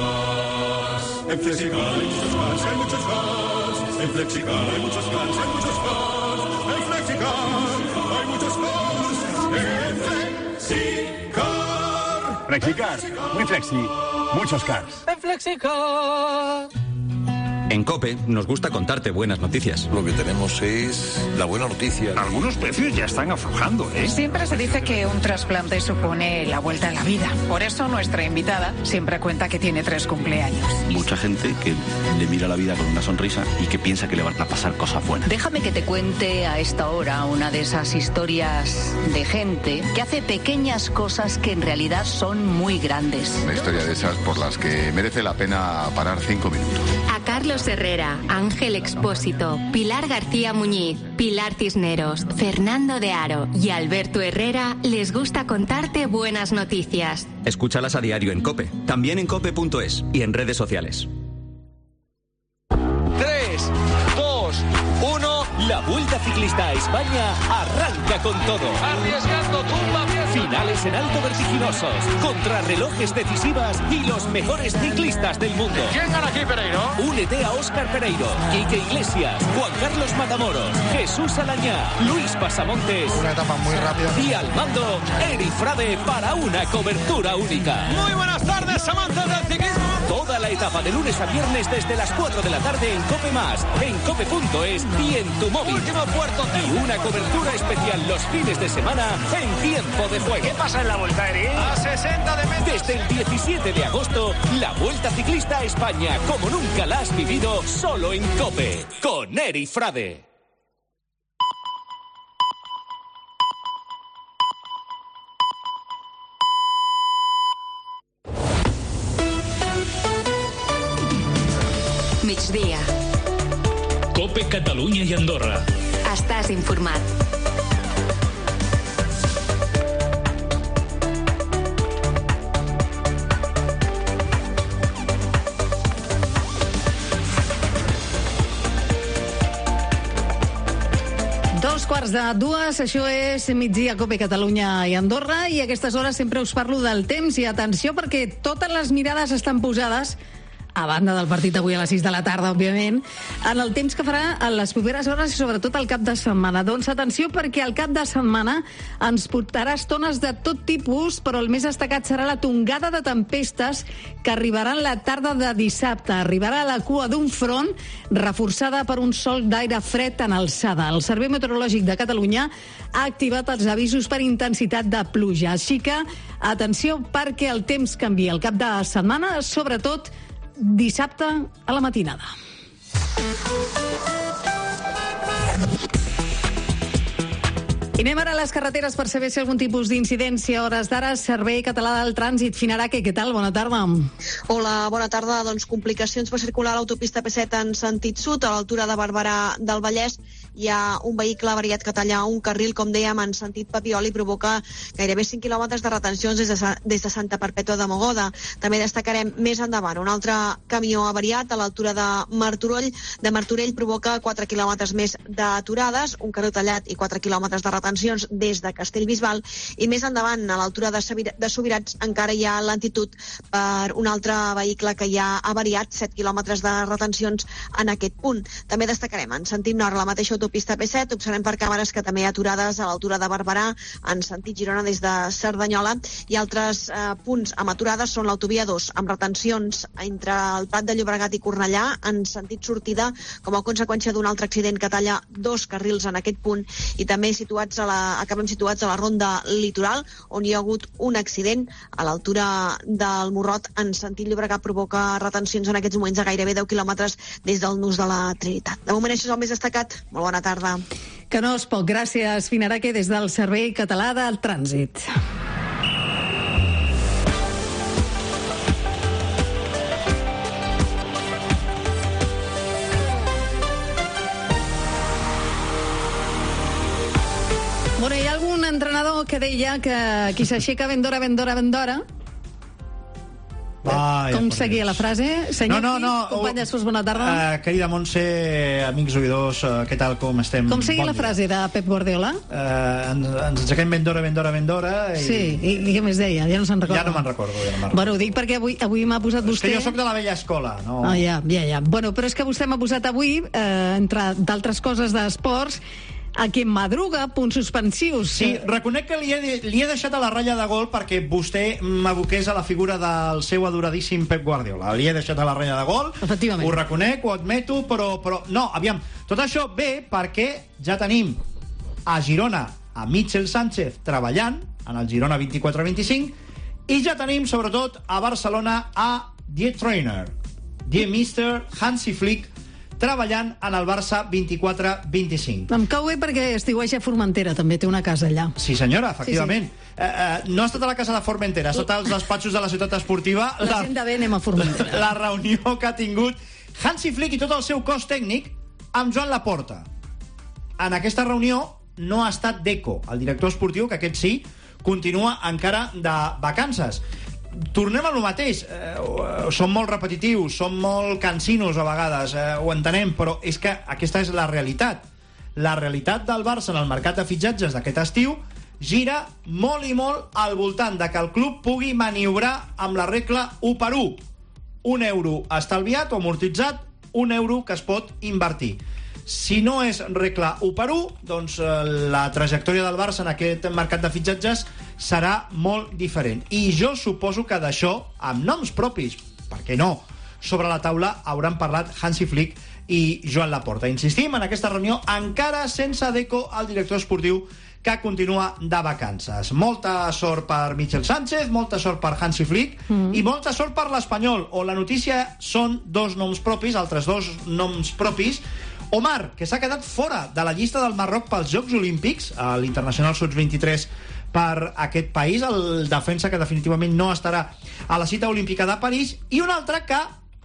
más. En Flexicar hay muchos más, hay muchos más. En Flexicar hay muchos más, hay muchos más. En Flexicar hay muchos más. En Flexicar. Flexicar, muy flexi, muchos cars. En Flexicar. En COPE nos gusta contarte buenas noticias. Lo que tenemos es la buena noticia. Algunos precios ya están aflojando, ¿eh? Siempre se dice que un trasplante supone la vuelta a la vida. Por eso nuestra invitada siempre cuenta que tiene tres cumpleaños. Mucha gente que le mira la vida con una sonrisa y que piensa que le van a pasar cosas buenas. Déjame que te cuente a esta hora una de esas historias de gente que hace pequeñas cosas que en realidad son muy grandes. Una historia de esas por las que merece la pena parar cinco minutos. A Carlos Herrera, Ángel Expósito, Pilar García Muñiz, Pilar Cisneros, Fernando de Aro y Alberto Herrera les gusta contarte buenas noticias. Escúchalas a diario en COPE, también en cope punto es y en redes sociales. tres, dos, uno, La Vuelta Ciclista a España arranca con todo. Arriesgando tumba pieza. Finales en alto vertiginosos, contrarrelojes decisivas y los mejores ciclistas del mundo. ¿Quién gana aquí, Pereiro? Únete a Óscar Pereiro, Quique Iglesias, Juan Carlos Matamoros, Jesús Alañá, Luis Pasamontes. Una etapa muy rápida. Y al mando, Eri Frade para una cobertura única. Muy buenas tardes, amantes del ciclismo. Toda la etapa de lunes a viernes desde las cuatro de la tarde en Cope Más, en cope punto es y en tu móvil. Último puerto. Y una cobertura especial los fines de semana en tiempo de juego. ¿Qué pasa en la Vuelta, Eri? A sesenta de metros. Desde el diecisiete de agosto, la Vuelta Ciclista a España, como nunca la has vivido, solo en Cope, con Eri Frade. Migdia. Cope Catalunya i Andorra. Estàs informat. Dos quarts de dues, això és Migdia Cope Catalunya i Andorra, i a aquestes hores sempre us parlo del temps, i atenció perquè totes les mirades estan posades, a banda del partit avui a les sis de la tarda, òbviament, en el temps que farà en les properes hores i sobretot el cap de setmana. Doncs atenció, perquè el cap de setmana ens portarà estones de tot tipus, però el més destacat serà la tongada de tempestes que arribaran la tarda de dissabte. Arribarà a la cua d'un front reforçada per un sol d'aire fred en alçada. El Servei Meteorològic de Catalunya ha activat els avisos per intensitat de pluja. Així que, atenció, perquè el temps canvia el cap de setmana, sobretot dissabte a la matinada. I anem ara a les carreteres per saber si algun tipus d'incidència a hores d'ara. Servei Català del Trànsit, Finaraque, què tal? Bona tarda. Hola, bona tarda. Doncs complicacions per circular a l'autopista P set en sentit sud, a l'altura de Barberà del Vallès. Hi ha un vehicle avariat que talla un carril, com dèiem, en sentit Papiol, i provoca gairebé cinc quilòmetres de retencions des de, des de Santa Perpètua de Mogoda. També destacarem més endavant un altre camió avariat a l'altura de Martorell. De Martorell provoca quatre quilòmetres més d'aturades, un carril tallat i quatre quilòmetres de retencions des de Castellbisbal. I més endavant, a l'altura de, de Subirats, encara hi ha lentitud per un altre vehicle que hi ha avariat, set quilòmetres de retencions en aquest punt. També destacarem en sentit nord la mateixa autopista P set, observem per càmeres que també hi ha aturades a l'altura de Barberà, en sentit Girona des de Cerdanyola, i altres eh, punts amb aturades són l'autovia dos, amb retencions entre el Prat de Llobregat i Cornellà, en sentit sortida, com a conseqüència d'un altre accident que talla dos carrils en aquest punt, i també situats a la, acabem situats a la ronda litoral, on hi ha hagut un accident a l'altura del Morrot, en sentit Llobregat, provoca retencions en aquests moments a gairebé deu quilòmetres des del nus de la Trinitat. De moment això és el més destacat. Molt bona tarda. Que no és poc. Gràcies, Finaraque, des del Servei Català del Trànsit. Bueno, hi ha algun entrenador que deia que qui s'aixeca ben d'hora, ben d'hora, ben d'hora. Vaya, Com seguia la frase? Senyor no, no, no, Quis, company d'Espos, bona tarda. Uh, querida Montse, amics oïdors, uh, què tal, com estem? Com seguia bon la frase de Pep Guardiola? Uh, ens, ens aixequem ben d'hora, ben d'hora, ben d'hora. I... Sí, i, i què més deia? Ja no se'n recorda. Ja no me'n recordo. Ja no recordo. Bueno, ho dic perquè avui, avui m'ha posat vostè... És que jo sóc de la vella escola, no? Ah, ja, ja, ja. Bueno, però és que vostè m'ha posat avui, eh, entre d'altres coses d'esports, a qui madruga, punts suspensius. Sí, reconec que li he, li he deixat a la ratlla de gol perquè vostè m'aboqués a la figura del seu adoradíssim Pep Guardiola. Li he deixat a la ratlla de gol, efectivament. Ho reconec, ho admeto, però, però no, aviam, tot això ve perquè ja tenim a Girona a Mitchell Sánchez treballant en el Girona vint-i-quatre vint-i-cinc, i ja tenim sobretot a Barcelona a The Trainer, The mister Hansi Flick, treballant en el Barça vint-i-quatre vint-i-cinc. Em cau bé perquè estiueja a Formentera, també té una casa allà. Sí, senyora, efectivament. Sí, sí. Eh, eh, no ha estat a la casa de Formentera, ha estat als despatxos de la ciutat esportiva. La, la gent de bé anem a Formentera. La, la reunió que ha tingut Hansi Flick i tot el seu cos tècnic amb Joan Laporta. En aquesta reunió no ha estat Deco, el director esportiu, que aquest sí, continua encara de vacances. Tornem a lo mateix, eh, som molt repetitius, som molt cansinos a vegades, eh, ho entenem, però és que aquesta és la realitat. la realitat del Barça en el mercat de fitxatges d'aquest estiu gira molt i molt al voltant de que el club pugui maniobrar amb la regla u per u. Un euro estalviat o amortitzat, un euro que es pot invertir. Si no és regla u per u, doncs la trajectòria del Barça en aquest mercat de fitxatges serà molt diferent. I jo suposo que d'això, amb noms propis, per què no, sobre la taula hauran parlat Hansi Flick i Joan Laporta. Insistim, en aquesta reunió encara sense Deco, el director esportiu, que continua de vacances. Molta sort per Michel Sánchez, molta sort per Hansi Flick mm. i molta sort per l'Espanyol, on la notícia són dos noms propis, altres dos noms propis. Omar, que s'ha quedat fora de la llista del Marroc pels Jocs Olímpics, a l'Internacional Sub vint-i-tres per aquest país, el defensa que definitivament no estarà a la cita olímpica de París, i un altre que,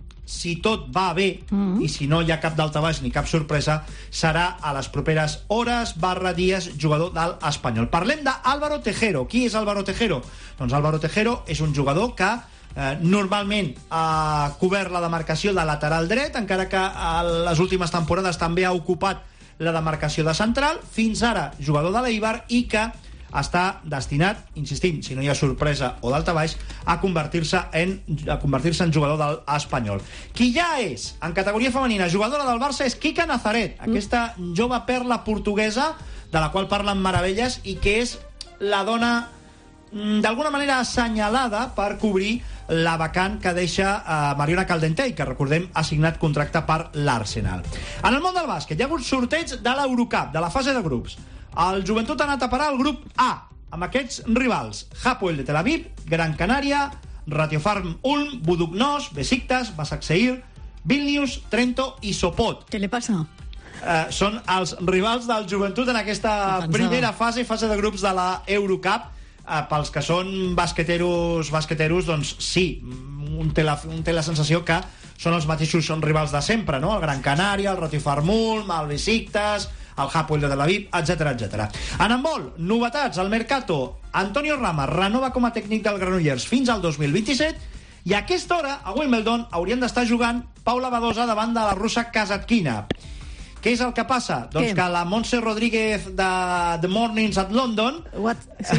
si tot va bé, mm. i si no hi ha cap daltabaix ni cap sorpresa, serà a les properes hores barra dies jugador de l'Espanyol. Parlem d'Álvaro Tejero. Qui és Álvaro Tejero? Doncs Álvaro Tejero és un jugador que eh, normalment ha cobert la demarcació de lateral dret, encara que a les últimes temporades també ha ocupat la demarcació de central, fins ara jugador de l'Eibar, i que està destinat, insistim, si no hi ha sorpresa o daltabaix, a convertir-se en, a convertir-se en jugador de l'Espanyol. Qui ja és, en categoria femenina, jugadora del Barça és Kika Nazaret, aquesta jove perla portuguesa de la qual parlen meravelles i que és la dona d'alguna manera assenyalada per cobrir la vacant que deixa uh, Mariona Caldentey, que recordem ha signat contracte per l'Arsenal. En el món del bàsquet hi ha hagut sorteig de l'Eurocup, de la fase de grups. El Joventut ha anat a parar al grup A, amb aquests rivals: Hapoel de Tel Aviv, Gran Canària, Ratiofarm Ulm, Buduknos, Besiktas, Başakşehir, Vilnius, Trento i Sopot. Què li passa? Uh, són els rivals del Joventut en aquesta primera fase, fase de grups de la Eurocup. Uh, pels que són basqueteros, basqueteros, doncs sí, un té, la, un té la sensació que són els mateixos són rivals de sempre, no? El Gran Canària, el Ratiofarm Ulm, el Besiktas, el Hapoel de Tel Aviv, etcètera, etcètera. En handbol, novetats al Mercato. Antonio Rama renova com a tècnic del Granollers fins al dos mil vint-i-set, i a aquesta hora, a Wimbledon, haurien d'estar jugant Paula Badosa davant de la russa Kasatkina. Què és el que passa? Doncs Què? que la Montse Rodríguez de The Mornings at London What? Sí?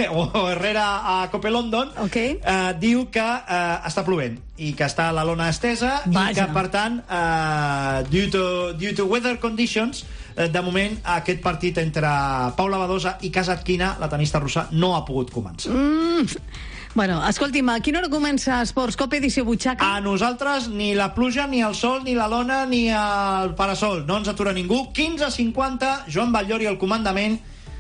o Herrera a Cope London, okay. eh, diu que eh, està plovent i que està la lona estesa. Vaja. I que, per tant, eh, due, to, due to weather conditions, eh, de moment aquest partit entre Paula Badosa i Kasatkina, la tenista russa, no ha pogut començar. Mm. Bueno, escolti'm, a quina hora comença Esports Cope edició Butxaca? A nosaltres ni la pluja, ni el sol, ni la lona, ni el parasol. No ens atura ningú. quinze cinquanta, Joan Batllori al comandament,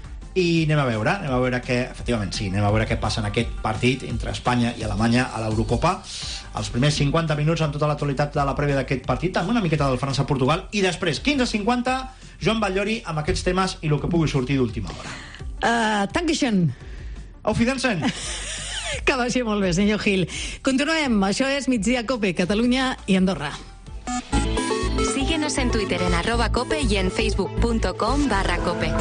i anem a veure, anem a veure què, efectivament sí, anem a veure què passa en aquest partit entre Espanya i Alemanya a l'Eurocopa. Els primers cinquanta minuts amb tota l'actualitat de la prèvia d'aquest partit, amb una miqueta del França-Portugal, i després, quinze cinquanta, Joan Batllori amb aquests temes i el que pugui sortir d'última hora. Uh, Dankeschön. Auf Wiedersehen. Que vagi molt bé, senyor Gil. Continuem. Això és Migdia Cope, Catalunya i Andorra. Síguenos en Twitter en arroba cope y en facebook punto com barra cope.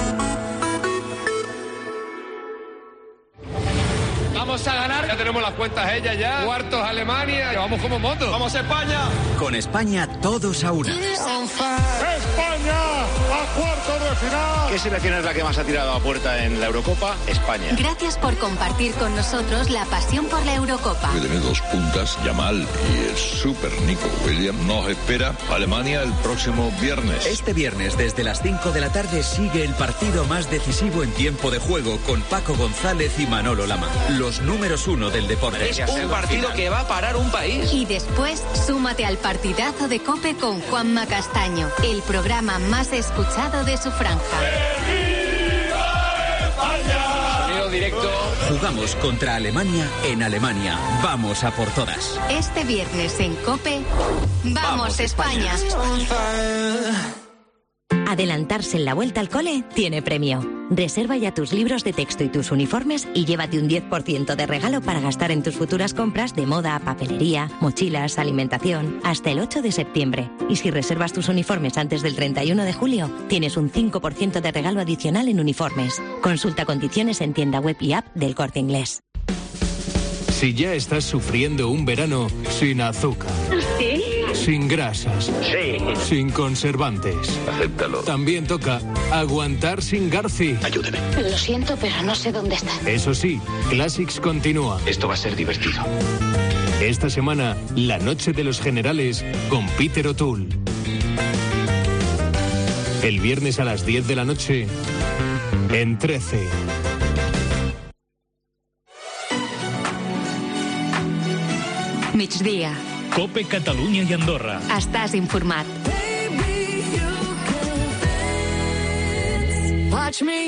Vamos a ganar, ya tenemos las cuentas hechas ya. Cuartos Alemania, vamos como moto. Vamos a España. Con España todos a una. España a cuartos de final. ¿Qué selección es la que más ha tirado a puerta en la Eurocopa? España. Gracias por compartir con nosotros la pasión por la Eurocopa. Que tiene dos puntas, Yamal y el super Nico Williams. Nos espera Alemania el próximo viernes. Este viernes desde las cinco de la tarde sigue el partido más decisivo en tiempo de juego con Paco González y Manolo Lama, los números uno del deporte. Es un partido que va a parar un país. Y después súmate al partidazo de Cope con Juanma Castaño, el programa más escuchado de su franja. Sonido directo. Jugamos contra Alemania en Alemania. Vamos a por todas. Este viernes en Cope, ¡vamos, ¡Vamos España! España. Adelantarse en la vuelta al cole tiene premio. Reserva ya tus libros de texto y tus uniformes y llévate un diez por ciento de regalo para gastar en tus futuras compras de moda, papelería, mochilas, alimentación, hasta el ocho de septiembre. Y si reservas tus uniformes antes del treinta y uno de julio, tienes un cinco por ciento de regalo adicional en uniformes. Consulta condiciones en tienda web y app del Corte Inglés. Si ya estás sufriendo un verano sin azúcar. ¿Sí? sin grasas, sí, sin conservantes. Acéptalo. También toca aguantar sin Garci. Ayúdeme. Lo siento, pero no sé dónde está. Eso sí, Classics continúa. Esto va a ser divertido. Esta semana, la noche de los generales con Peter O'Toole. El viernes a las diez de la noche, en trece. Migdia. Cope Catalunya i Andorra. Estàs informat. Watch me.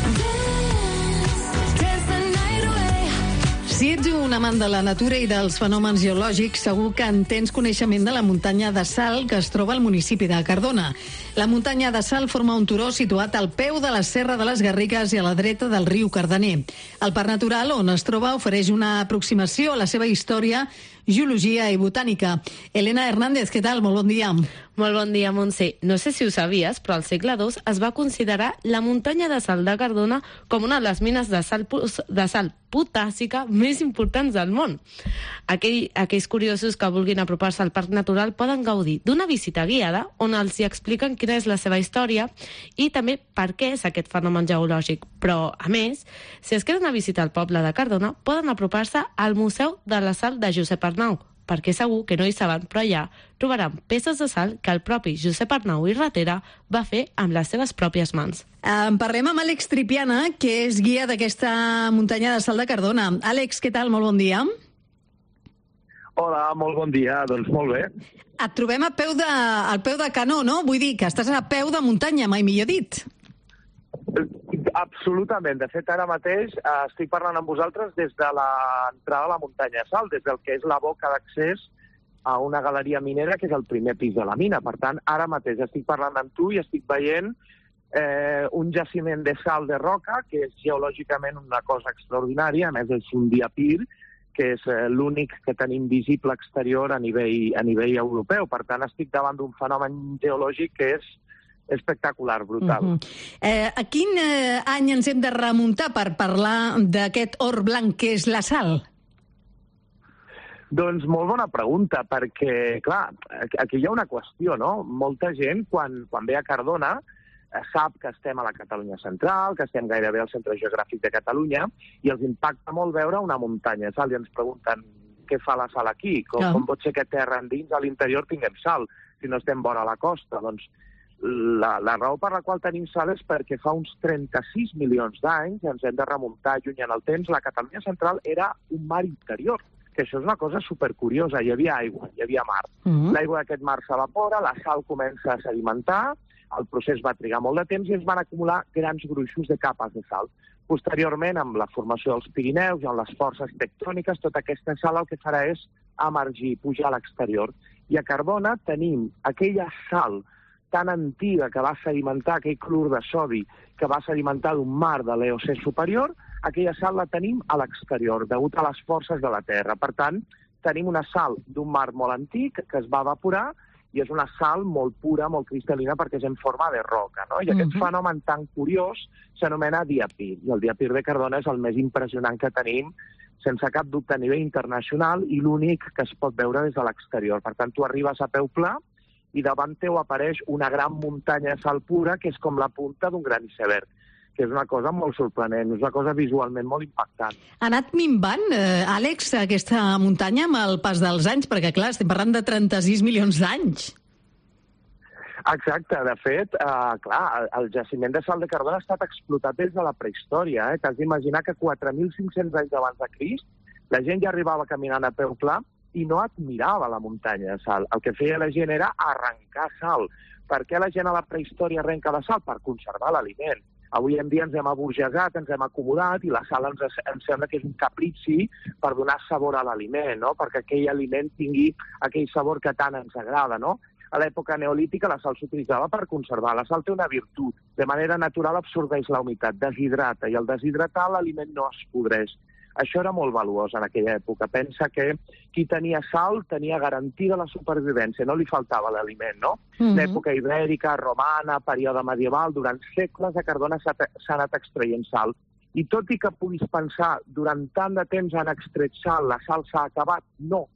Si ets un amant de la natura i dels fenòmens geològics, segur que en tens coneixement de la muntanya de Sal, que es troba al municipi de Cardona. La muntanya de Sal forma un turó situat al peu de la Serra de les Garrigues i a la dreta del riu Cardener. El Parc Natural, on es troba, ofereix una aproximació a la seva història, geologia i botànica. Elena Hernández, què tal? Molt bon dia. Molt bon dia, Montse. No sé si ho sabies, però al segle dos es va considerar la muntanya de sal de Cardona com una de les mines de sal, de sal potàssica més importants del món. Aquell, aquells curiosos que vulguin apropar-se al Parc Natural poden gaudir d'una visita guiada on els hi expliquen quina és la seva història i també per què és aquest fenomen geològic. Però, a més, si es queden a visitar el poble de Cardona, poden apropar-se al Museu de la Sal de Josep Arnau, perquè segur que no hi saben, però allà trobaran peces de sal que el propi Josep Arnau i Ratera va fer amb les seves pròpies mans. En parlem amb Àlex Tripiana, que és guia d'aquesta muntanya de sal de Cardona. Àlex, què tal? Molt bon dia. Hola, molt bon dia. Doncs molt bé. Et trobem a peu de, al peu de canó, no? Vull dir que estàs a peu de muntanya, mai millor dit. Absolutament. De fet, ara mateix eh, estic parlant amb vosaltres des de l'entrada a la muntanya de Sal, des del que és la boca d'accés a una galeria minera, que és el primer pis de la mina. Per tant, ara mateix estic parlant amb tu i estic veient eh, un jaciment de sal de roca, que és geològicament una cosa extraordinària, a més és un diapir, que és eh, l'únic que tenim visible exterior a nivell, a nivell europeu. Per tant, estic davant d'un fenomen geològic que és espectacular, brutal. Uh-huh. eh, a quin eh, any ens hem de remuntar per parlar d'aquest or blanc que és la sal? Doncs molt bona pregunta, perquè, clar, aquí hi ha una qüestió, no? Molta gent, quan, quan ve a Cardona, eh, sap que estem a la Catalunya central, que estem gairebé al centre geogràfic de Catalunya, i els impacta molt veure una muntanya de sal, i ens pregunten què fa la sal aquí, com, com pot ser que terra endins a l'interior tinguem sal, si no estem vora la costa, doncs La, la raó per la qual tenim sal és perquè fa uns trenta-sis milions d'anys, ens hem de remuntar lluny en el temps, la Catalunya central era un mar interior, que això és una cosa supercuriosa, hi havia aigua, hi havia mar. Mm-hmm. L'aigua d'aquest mar s'evapora, la sal comença a sedimentar, el procés va trigar molt de temps i es van acumular grans gruixos de capes de sal. Posteriorment, amb la formació dels Pirineus i amb les forces tectòniques, tota aquesta sal el que farà és emergir, pujar a l'exterior. I a Cardona tenim aquella sal tan antiga que va sedimentar, aquell clor de sodi que va sedimentar d'un mar de l'Eocè superior, aquella sal la tenim a l'exterior, degut a les forces de la Terra. Per tant, tenim una sal d'un mar molt antic que es va evaporar i és una sal molt pura, molt cristal·lina, perquè és en forma de roca, no? I mm-hmm. aquest fenomen tan curiós s'anomena diapir. I el diapir de Cardona és el més impressionant que tenim, sense cap dubte a nivell internacional, i l'únic que es pot veure des de l'exterior. Per tant, tu arribes a peu pla i davant teu apareix una gran muntanya de sal pura, que és com la punta d'un gran iceberg, que és una cosa molt sorprenent, és una cosa visualment molt impactant. Ha anat minvant, eh, Àlex, aquesta muntanya amb el pas dels anys? Perquè, clar, estem parlant de trenta-sis milions d'anys. Exacte, de fet, eh, clar, el jaciment de sal de Cardona ha estat explotat des de la prehistòria. Eh? T'has d'imaginar que quatre mil cinc-cents anys abans de Crist la gent ja arribava caminant a peu pla i no admirava la muntanya de sal. El que feia la gent era arrencar sal. Per què la gent a la prehistòria arrenca la sal? Per conservar l'aliment. Avui en dia ens hem aburgesat, ens hem acomodat, i la sal ens, ens sembla que és un caprici per donar sabor a l'aliment, no? Perquè aquell aliment tingui aquell sabor que tant ens agrada, no? A l'època neolítica la sal s'utilitzava per conservar. La sal té una virtut. De manera natural absorbeix la humitat, deshidrata, i al deshidratar l'aliment no es podreix. Això era molt valuós en aquella època. Pensa que qui tenia sal tenia garantida la supervivència, no li faltava l'aliment, no? Mm-hmm. L'època ibèrica, romana, període medieval, durant segles a Cardona s'ha, s'ha anat extraient sal. I tot i que puguis pensar, durant tant de temps han extret sal, la sal s'ha acabat, no.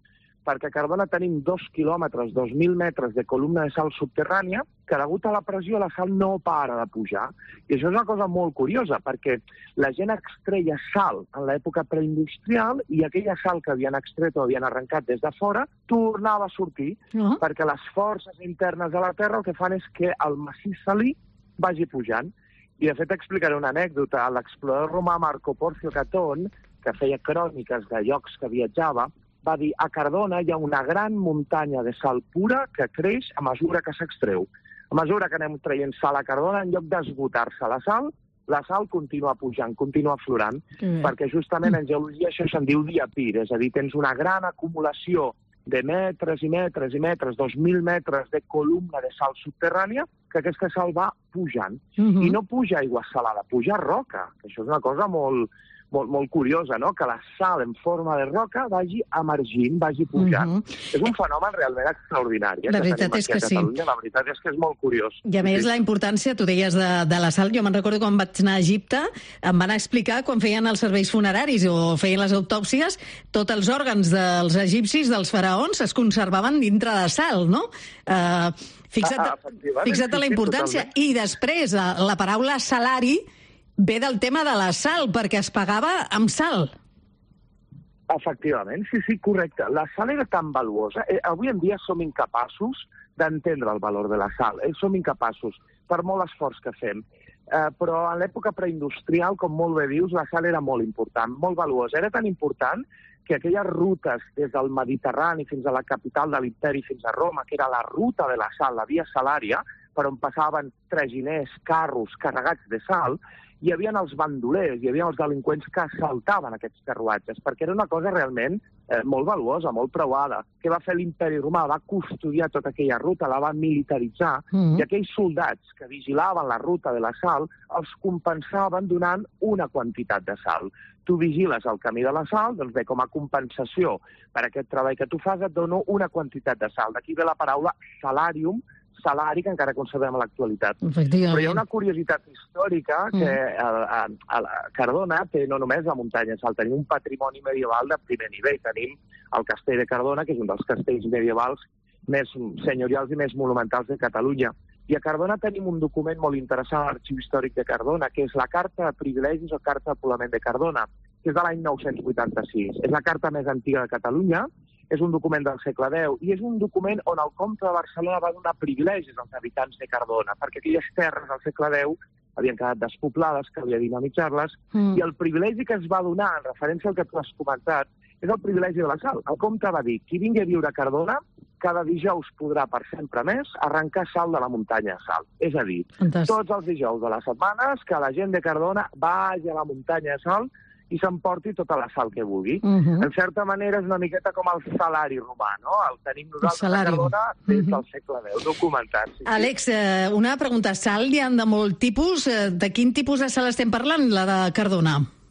perquè a Cardona tenim dos quilòmetres, dos mil metres de columna de sal subterrània, que degut a la pressió la sal no para de pujar. I això és una cosa molt curiosa, perquè la gent extreia sal en l'època preindustrial i aquella sal que havien extret o havien arrencat des de fora tornava a sortir, uh-huh. perquè les forces internes de la Terra el que fan és que el massís salí vagi pujant. I, de fet, explicaré una anècdota. L'explorador romà Marco Porcio Catón, que feia cròniques de llocs que viatjava, va dir, a Cardona hi ha una gran muntanya de sal pura que creix a mesura que s'extreu. A mesura que anem traient sal a Cardona, en lloc d'esgotar-se la sal, la sal continua pujant, continua aflorant, mm. perquè justament en geologia això se'n diu diapir, és a dir, tens una gran acumulació de metres i metres i metres, dos mil metres de columna de sal subterrània, que aquesta sal va pujant. Mm-hmm. I no puja aigua salada, puja roca, que això és una cosa molt... Molt, molt curiosa, no?, que la sal en forma de roca vagi emergint, vagi pujant. Uh-huh. És un fenomen realment extraordinari. Eh, la veritat és que sí. La veritat és que és molt curiós. I a més, sí. la importància, tu deies, de, de la sal, jo me'n recordo quan vaig anar a Egipte, em van explicar quan feien els serveis funeraris o feien les autòpsies, tots els òrgans dels egipcis, dels faraons, es conservaven dintre de sal, no? Uh, fixa't, ah, fixa't sí, la importància. Sí, I després, la paraula salari ve del tema de la sal, perquè es pagava amb sal. Efectivament, sí, sí, correcte. La sal era tan valuosa. Eh, avui en dia som incapaços d'entendre el valor de la sal. Eh, som incapaços, per molt esforç que fem. Eh, però en l'època preindustrial, com molt bé dius, la sal era molt important, molt valuosa. Era tan important que aquelles rutes des del Mediterrani fins a la capital de l'imperi, fins a Roma, que era la ruta de la sal, la via salària, per on passaven traginers, carros carregats de sal, hi havia els bandolers, hi havia els delinqüents que assaltaven aquests carruatges, perquè era una cosa realment eh, molt valuosa, molt preuada. Què va fer l'imperi romà? Va custodiar tota aquella ruta, la va militaritzar, mm-hmm. i aquells soldats que vigilaven la ruta de la sal els compensaven donant una quantitat de sal. Tu vigiles el camí de la sal, doncs bé, com a compensació per aquest treball que tu fas, et dono una quantitat de sal. D'aquí ve la paraula salarium, salari, que encara conservem a l'actualitat. Però hi ha una curiositat històrica que a, a, a la Cardona té no només la muntanya de sal, tenim un patrimoni medieval de primer nivell. Tenim el castell de Cardona, que és un dels castells medievals més senyorials i més monumentals de Catalunya. I a Cardona tenim un document molt interessant a l'Arxiu Històric de Cardona, que és la Carta de Privilegis o Carta de Poblament de Cardona, que és de l'any nou-cents vuitanta-sis. És la carta més antiga de Catalunya, és un document del segle deu, i és un document on el comte de Barcelona va donar privilegis als habitants de Cardona, perquè aquelles terres del segle deu havien quedat despoblades, calia dinamitzar-les, mm. i el privilegi que es va donar, en referència al que tu has comentat, és el privilegi de la sal. El comte va dir, qui vingui a viure a Cardona, cada dijous podrà per sempre més arrencar sal de la muntanya de sal. És a dir, Fantàstic. Tots els dijous de les setmanes que la gent de Cardona vagi a la muntanya de sal i s'emporti tota la sal que vulgui. Uh-huh. En certa manera és una miqueta com el salari romà, no? El tenim nosaltres a Cardona des del uh-huh. segle deu, documentat. Sí, Àlex, eh, una pregunta. Sal hi ha de molt tipus. De quin tipus de sal estem parlant, la de Cardona?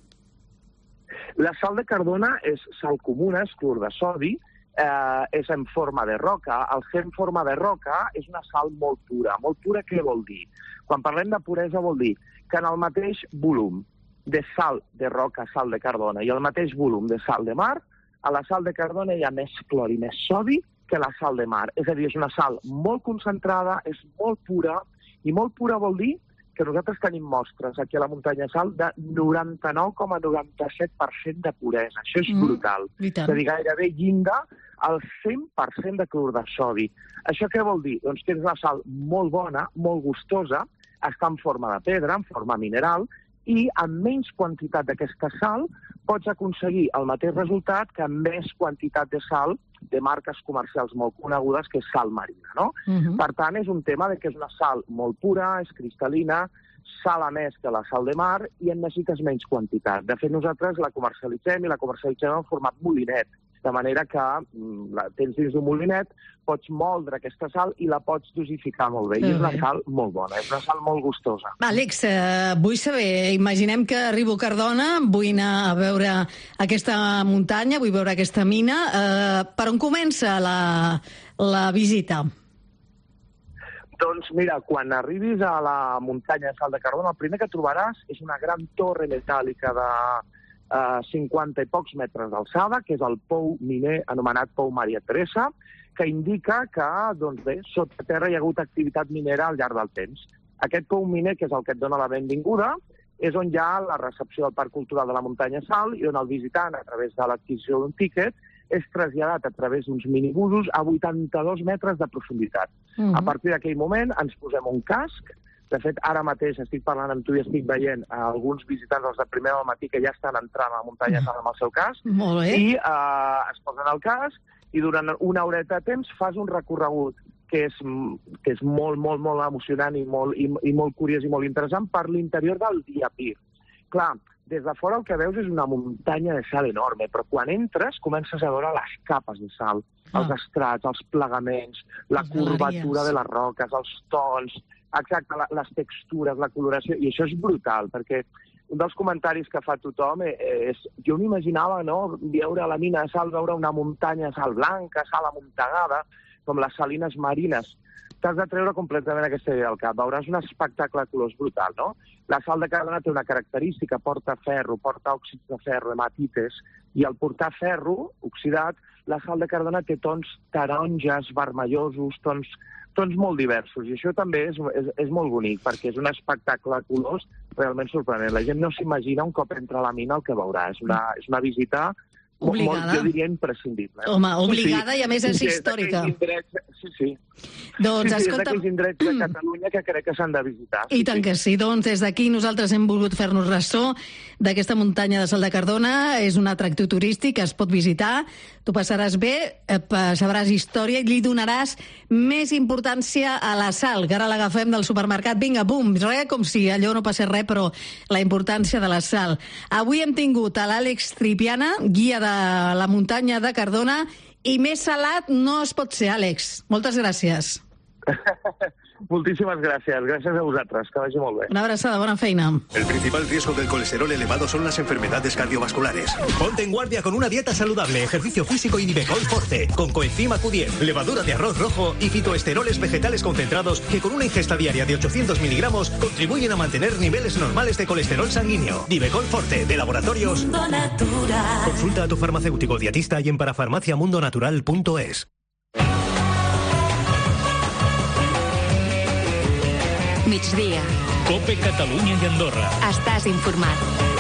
La sal de Cardona és sal comuna, és clor de sodi, eh, és en forma de roca. El ser en forma de roca és una sal molt pura. Molt pura què vol dir? Quan parlem de puresa vol dir que en el mateix volum de sal de roca, sal de Cardona, i el mateix volum de sal de mar, a la sal de Cardona hi ha més clor i més sodi que la sal de mar. És a dir, és una sal molt concentrada, és molt pura, i molt pura vol dir que nosaltres tenim mostres aquí a la muntanya de sal de noranta-nou coma noranta-set per cent de puresa. Això és brutal. Mm, és a dir, gairebé llinda el cent per cent de clor de sodi. Això què vol dir? Doncs tens una sal molt bona, molt gustosa, està en forma de pedra, en forma mineral, i amb menys quantitat d'aquesta sal pots aconseguir el mateix resultat que amb més quantitat de sal de marques comercials molt conegudes, que és sal marina, no? Uh-huh. Per tant, és un tema de que és una sal molt pura, és cristal·lina, sala més que la sal de mar i en necessites menys quantitat. De fet, nosaltres la comercialitzem i la comercialitzem en format molinet, de manera que la tens dins d'un molinet, pots moldre aquesta sal i la pots dosificar molt bé. I és una sal molt bona, és una sal molt gustosa. Àlex, eh, vull saber, imaginem que arribo a Cardona, vull anar a veure aquesta muntanya, vull veure aquesta mina. Eh, per on comença la, la visita? Doncs mira, quan arribis a la muntanya de sal de Cardona, el primer que trobaràs és una gran torre metàl·lica de, eh, cinquanta i pocs metres d'alçada, que és el pou miner anomenat Pou Maria Teresa, que indica que, doncs bé, sota terra hi ha hagut activitat minera al llarg del temps. Aquest pou miner, que és el que et dona la benvinguda, és on hi ha la recepció del Parc Cultural de la Muntanya Sal i on el visitant, a través de l'adquisició d'un tíquet, és traslladat a través d'uns minibusos a vuitanta-dos metres de profunditat. Uh-huh. A partir d'aquell moment ens posem un casc. De fet, ara mateix estic parlant amb tu i estic veient a alguns visitants els de primer del matí que ja estan entrant a la muntanya Sal amb el seu casc. Molt bé. I eh, es posen el casc i durant una horeta de temps fas un recorregut que és, que és molt, molt, molt emocionant i molt, i, i molt curiós i molt interessant per l'interior del Diapir. Clar, des de fora el que veus és una muntanya de sal enorme, però quan entres comences a veure les capes de sal, ah. els estrats, els plegaments, la les curvatura galeries de les roques, els tons, exacte, la, les textures, la coloració, i això és brutal, perquè un dels comentaris que fa tothom és... Jo m'imaginava, no?, veure la mina de sal, veure una muntanya de sal blanca, sal amuntegada, com les salines marines. T'has de treure completament aquesta idea del cap. Veuràs un espectacle de colors brutal, no? La sal de Cardona té una característica, porta ferro, porta òxids de ferro, hematites, i al portar ferro oxidat, la sal de Cardona té tons taronges, vermellosos, tons, tons molt diversos. I això també és, és, és molt bonic, perquè és un espectacle de colors realment sorprenent. La gent no s'imagina un cop entra a la mina el que veurà. És una, és una visita... Obligada. Molt, jo diria imprescindible. Home, obligada sí, sí. i a més és sí, històrica. Sí, sí. Doncs, sí, sí, escolta... és d'aquells indrets de Catalunya que crec que s'han de visitar. I tant que sí. Doncs des d'aquí nosaltres hem volgut fer-nos ressò d'aquesta muntanya de Sal de Cardona. És un atractiu turístic que es pot visitar. Tu passaràs bé, sabràs història i li donaràs més importància a la sal, que ara l'agafem del supermercat. Vinga, bum, res, com si allò no passés res, però la importància de la sal. Avui hem tingut a l'Àlex Tripiana, guia de la muntanya de Cardona, i més salat no es pot ser, Àlex. Moltes gràcies. Muchísimas gracias. Gracias a vosotras. Que vagi molt bé. Una abraçada, bona feina. El principal riesgo del colesterol elevado son las enfermedades cardiovasculares. Ponte en guardia con una dieta saludable, ejercicio físico y Nivecol Forte, con coenzima Q diez, levadura de arroz rojo y fitoesteroles vegetales concentrados que con una ingesta diaria de ochocientos miligramos contribuyen a mantener niveles normales de colesterol sanguíneo. Nivecol Forte, de Laboratorios Mundo Natural. Consulta a tu farmacéutico dietista y en parafarmaciamundonatural punto es. Migdia. Cope Catalunya i Andorra. Estàs informat.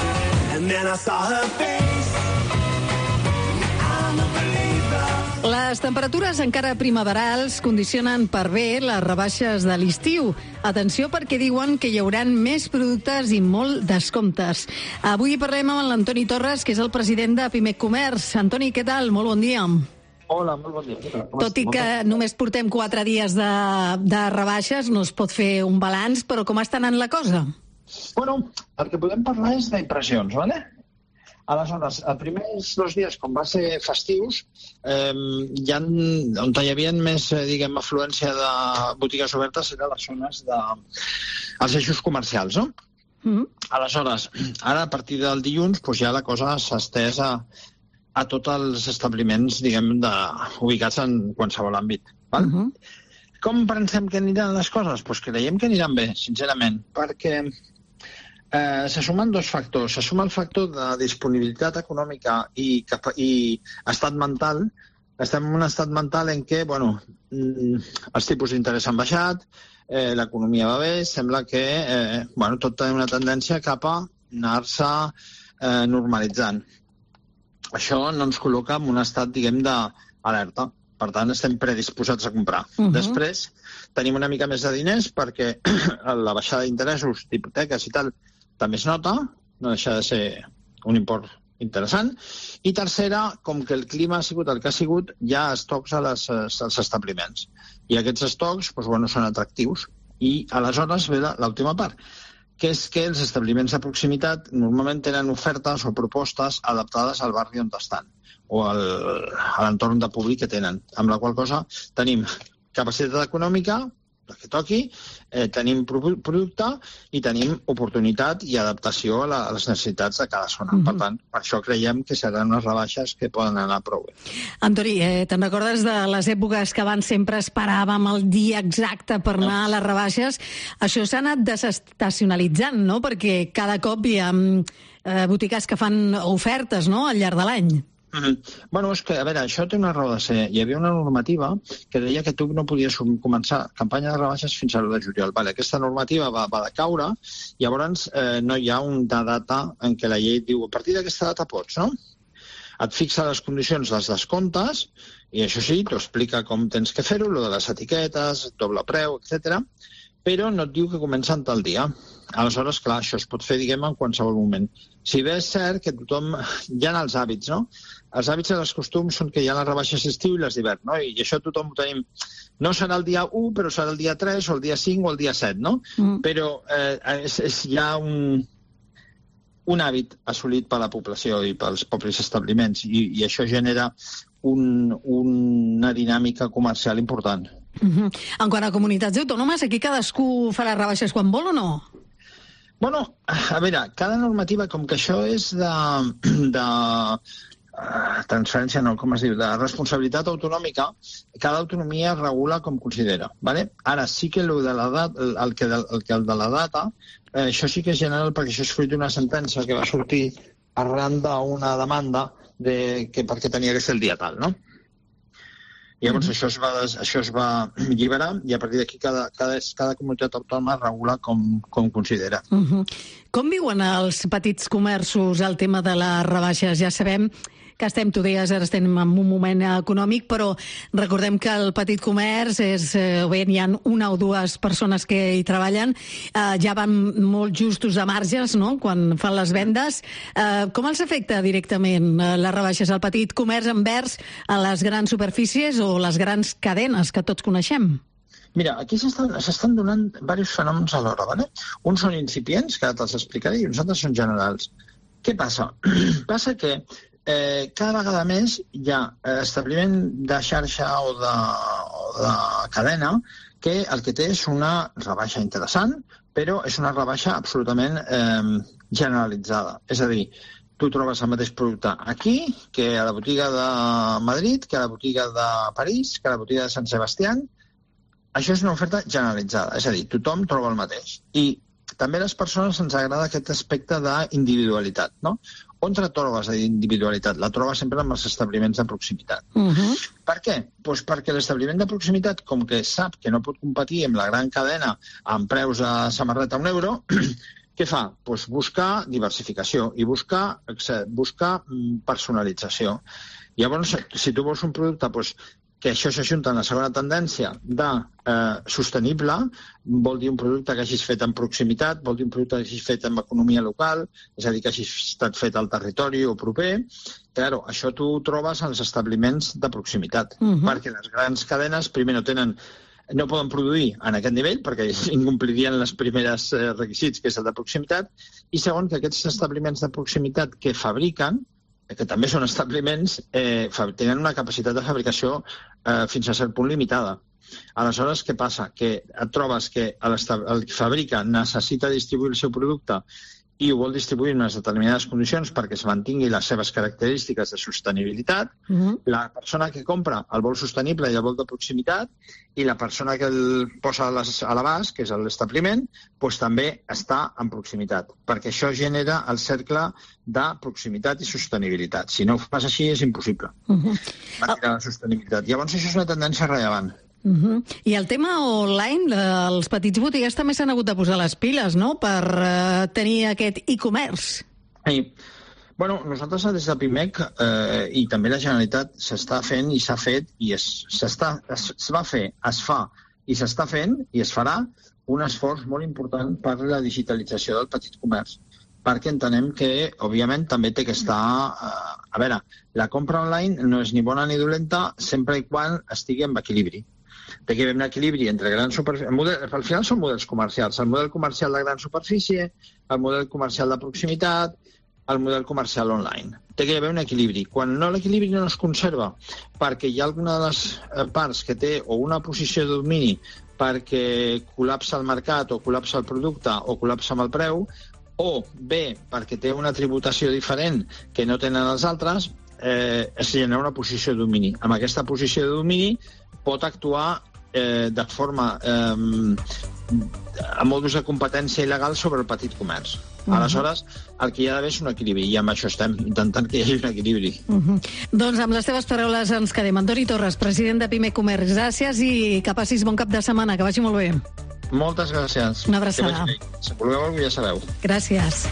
Les temperatures encara primaverals condicionen per bé les rebaixes de l'estiu. Atenció perquè diuen que hi hauran més productes i molt descomptes. Avui parlem amb l'Antoni Torres, que és el president de Pimec Comerç. Antoni, què tal? Molt bon dia. Hola, molt bon dia. Tot i que només portem quatre dies de, de rebaixes, no es pot fer un balanç, però com està anant la cosa? Bueno, el que podem parlar és d'impressions, ¿vale? Aleshores, els primers dos dies, com va ser festius, eh, hi ha, on hi havia més, diguem, afluència de botigues obertes eren les zones de... els eixos comercials, no? Mm. Aleshores, ara, a partir del dilluns, doncs ja la cosa s'ha estès a a tots els establiments, diguem, de, ubicats en qualsevol àmbit. Val? Uh-huh. Com pensem que aniran les coses? Pues creiem que aniran bé, sincerament, perquè eh, se sumen dos factors. Se suma el factor de disponibilitat econòmica i, cap, i estat mental. Estem en un estat mental en què, bueno, els tipus d'interès han baixat, eh, l'economia va bé, sembla que eh, bueno, tot té una tendència cap a anar-se eh, normalitzant. Això no ens col·loca en un estat, diguem, d'alerta. Per tant, estem predisposats a comprar. Uh-huh. Després, tenim una mica més de diners perquè la baixada d'interessos d'hipoteques i tal també es nota, no deixa de ser un import interessant. I tercera, com que el clima ha sigut el que ha sigut, hi ha estocs a les, als establiments. I aquests estocs doncs, bueno, són atractius. I aleshores ve l'última part, que és que els establiments de proximitat normalment tenen ofertes o propostes adaptades al barri on estan o al, a l'entorn de públic que tenen, amb la qual cosa tenim capacitat econòmica, la que toqui, eh, tenim producte i tenim oportunitat i adaptació a, la, a les necessitats de cada zona. Uh-huh. Per tant, per això creiem que seran unes rebaixes que poden anar prou bé. Antoni, eh, te'n recordes de les èpoques que abans sempre esperàvem el dia exacte per anar a les rebaixes? Això s'ha anat desestacionalitzant, no? Perquè cada cop hi ha eh, botigues que fan ofertes, no?, al llarg de l'any. Mm-hmm. Bueno, és que, a veure, això té una raó de ser. Hi havia una normativa que deia que tu no podies començar campanya de rebaixes fins a l'u de juliol. Vale, aquesta normativa va, va decaure, llavors eh, no hi ha una data en què la llei diu a partir d'aquesta data pots, no? Et fixa les condicions dels descomptes i això sí, t'ho explica com tens que fer-ho, lo de les etiquetes, doble preu, etcètera, però no et diu que comença en tal dia. Aleshores, clar, això es pot fer, diguem, en qualsevol moment. Si bé és cert que tothom... Hi ha els hàbits, no? Els hàbits i els costums són que hi ha les rebaixes d'estiu i les d'hivern, no? I això tothom ho tenim. No serà el dia u, però serà el dia tres, o el dia cinc, o el dia set, no? Mm. Però eh, és, és ja un, un hàbit assolit per la població i pels propis establiments, i, i això genera un, una dinàmica comercial important. Uh-huh. En quant a comunitats autònomes, aquí cadascú farà rebaixes quan vol o no? Bueno, a veure, cada normativa, com que això és de, de uh, transferència, no, com es diu, de responsabilitat autonòmica, cada autonomia regula com considera. ¿Vale? Ara sí que, el, de la dat, el, que de, el que el de la data, eh, això sí que és general perquè això és fruit d'una sentència que va sortir arran d'una demanda de que perquè tenia que ser el dia tal, no? Llavors, uh-huh. això, es va, això es va alliberar i a partir d'aquí cada, cada, cada comunitat autònoma regula com, com considera. Uh-huh. Com viuen els petits comerços el tema de les rebaixes? Ja sabem que estem, tu deies, ara estem en un moment econòmic, però recordem que el petit comerç és, eh, bé, hi ha una o dues persones que hi treballen, eh, ja van molt justos a marges, no?, quan fan les vendes. Eh, com els afecta directament eh, les rebaixes al petit comerç envers a les grans superfícies o les grans cadenes que tots coneixem? Mira, aquí s'estan donant diversos fenòmens alhora, ¿vale? Uns són incipients, que te'ls explicaré, i uns altres són generals. Què passa? Passa que Eh, cada vegada més hi ha establiment de xarxa o de, o de cadena que el que té és una rebaixa interessant, però és una rebaixa absolutament eh, generalitzada. És a dir, tu trobes el mateix producte aquí que a la botiga de Madrid, que a la botiga de París, que a la botiga de Sant Sebastián. Això és una oferta generalitzada, és a dir, tothom troba el mateix. I també a les persones ens agrada aquest aspecte d'individualitat, no? On te trobes d'individualitat? La trobes sempre amb els establiments de proximitat. Uh-huh. Per què? Pues perquè l'establiment de proximitat, com que sap que no pot competir amb la gran cadena amb preus de samarreta a un euro, què fa? Pues buscar diversificació i buscar, buscar personalització. Llavors, si tu vols un producte pues, que això s'ajunta en la segona tendència de eh, sostenible, vol dir un producte que hagis fet en proximitat, vol dir un producte que hagis fet en economia local, és a dir, que hagis estat fet al territori o proper. Claro, això tu ho trobes als establiments de proximitat, uh-huh. perquè les grans cadenes, primer, no tenen no poden produir en aquest nivell perquè incomplirien les primeres eh, requisits, que és el de proximitat, i segon, que aquests establiments de proximitat que fabriquen, que també són establiments, eh, tenen una capacitat de fabricació eh, fins a cert punt limitada. Aleshores, què passa? Que et trobes que el que fabrica necessita distribuir el seu producte i ho vol distribuir en unes determinades condicions perquè es mantingui les seves característiques de sostenibilitat. Uh-huh. La persona que compra el vol sostenible i el vol de proximitat, i la persona que el posa a l'abast, que és l'establiment, doncs també està en proximitat, perquè això genera el cercle de proximitat i sostenibilitat. Si no ho fas així, és impossible. Uh-huh. Mantenir la sostenibilitat. Llavors, això és una tendència rellevant. Uh-huh. I el tema online, els petits botiguers també s'han hagut de posar les piles, no?, per uh, tenir aquest e-commerce. Sí. Bueno, nosaltres des de Pimec eh, i també la Generalitat s'està fent i s'ha fet i es, s'està, es, es va fer, es fa i s'està fent i es farà un esforç molt important per la digitalització del petit comerç, perquè entenem que, òbviament, també té que estar... Eh, a veure, la compra online no és ni bona ni dolenta sempre i quan estigui en equilibri. Té que haver un equilibri entre grans superfícies... Al final són models comercials. El model comercial de gran superfície, el model comercial de proximitat, el model comercial online. Té que haver un equilibri. Quan no l'equilibri no es conserva perquè hi ha alguna de les parts que té o una posició de domini perquè col·lapsa el mercat o col·lapsa el producte o col·lapsa amb el preu, o bé perquè té una tributació diferent que no tenen els altres, eh, es genera una posició de domini. Amb aquesta posició de domini pot actuar eh, de forma eh, amb modus de competència il·legal sobre el petit comerç. Uh -huh. Aleshores, el que hi ha d'haver és un equilibri, i amb això estem intentant que hi hagi un equilibri. Uh -huh. Doncs amb les teves paraules ens quedem. Antoni Torres, president de Pime Comerç, gràcies i que passis bon cap de setmana, que vagi molt bé. Moltes gràcies. Una abraçada. Si voleu alguna cosa ja sabeu. Gràcies.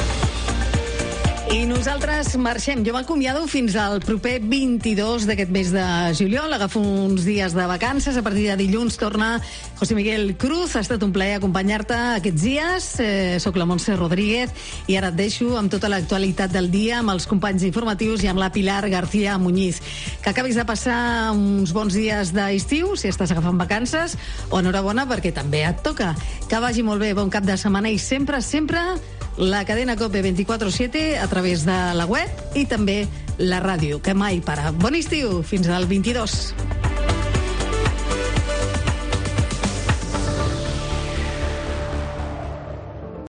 I nosaltres marxem. Jo m'acomiado fins al proper vint-i-dos d'aquest mes de juliol. Agafo uns dies de vacances. A partir de dilluns torna José Miguel Cruz. Ha estat un plaer acompanyar-te aquests dies. Eh, soc la Montse Rodríguez i ara et deixo amb tota l'actualitat del dia, amb els companys informatius i amb la Pilar García Muñiz. Que acabis de passar uns bons dies d'estiu, si estàs agafant vacances, o enhorabona perquè també et toca. Que vagi molt bé, bon cap de setmana i sempre, sempre la cadena COPE vint-i-quatre siete a través de la web i també la ràdio, que mai para. Bon estiu, fins al vint-i-dos.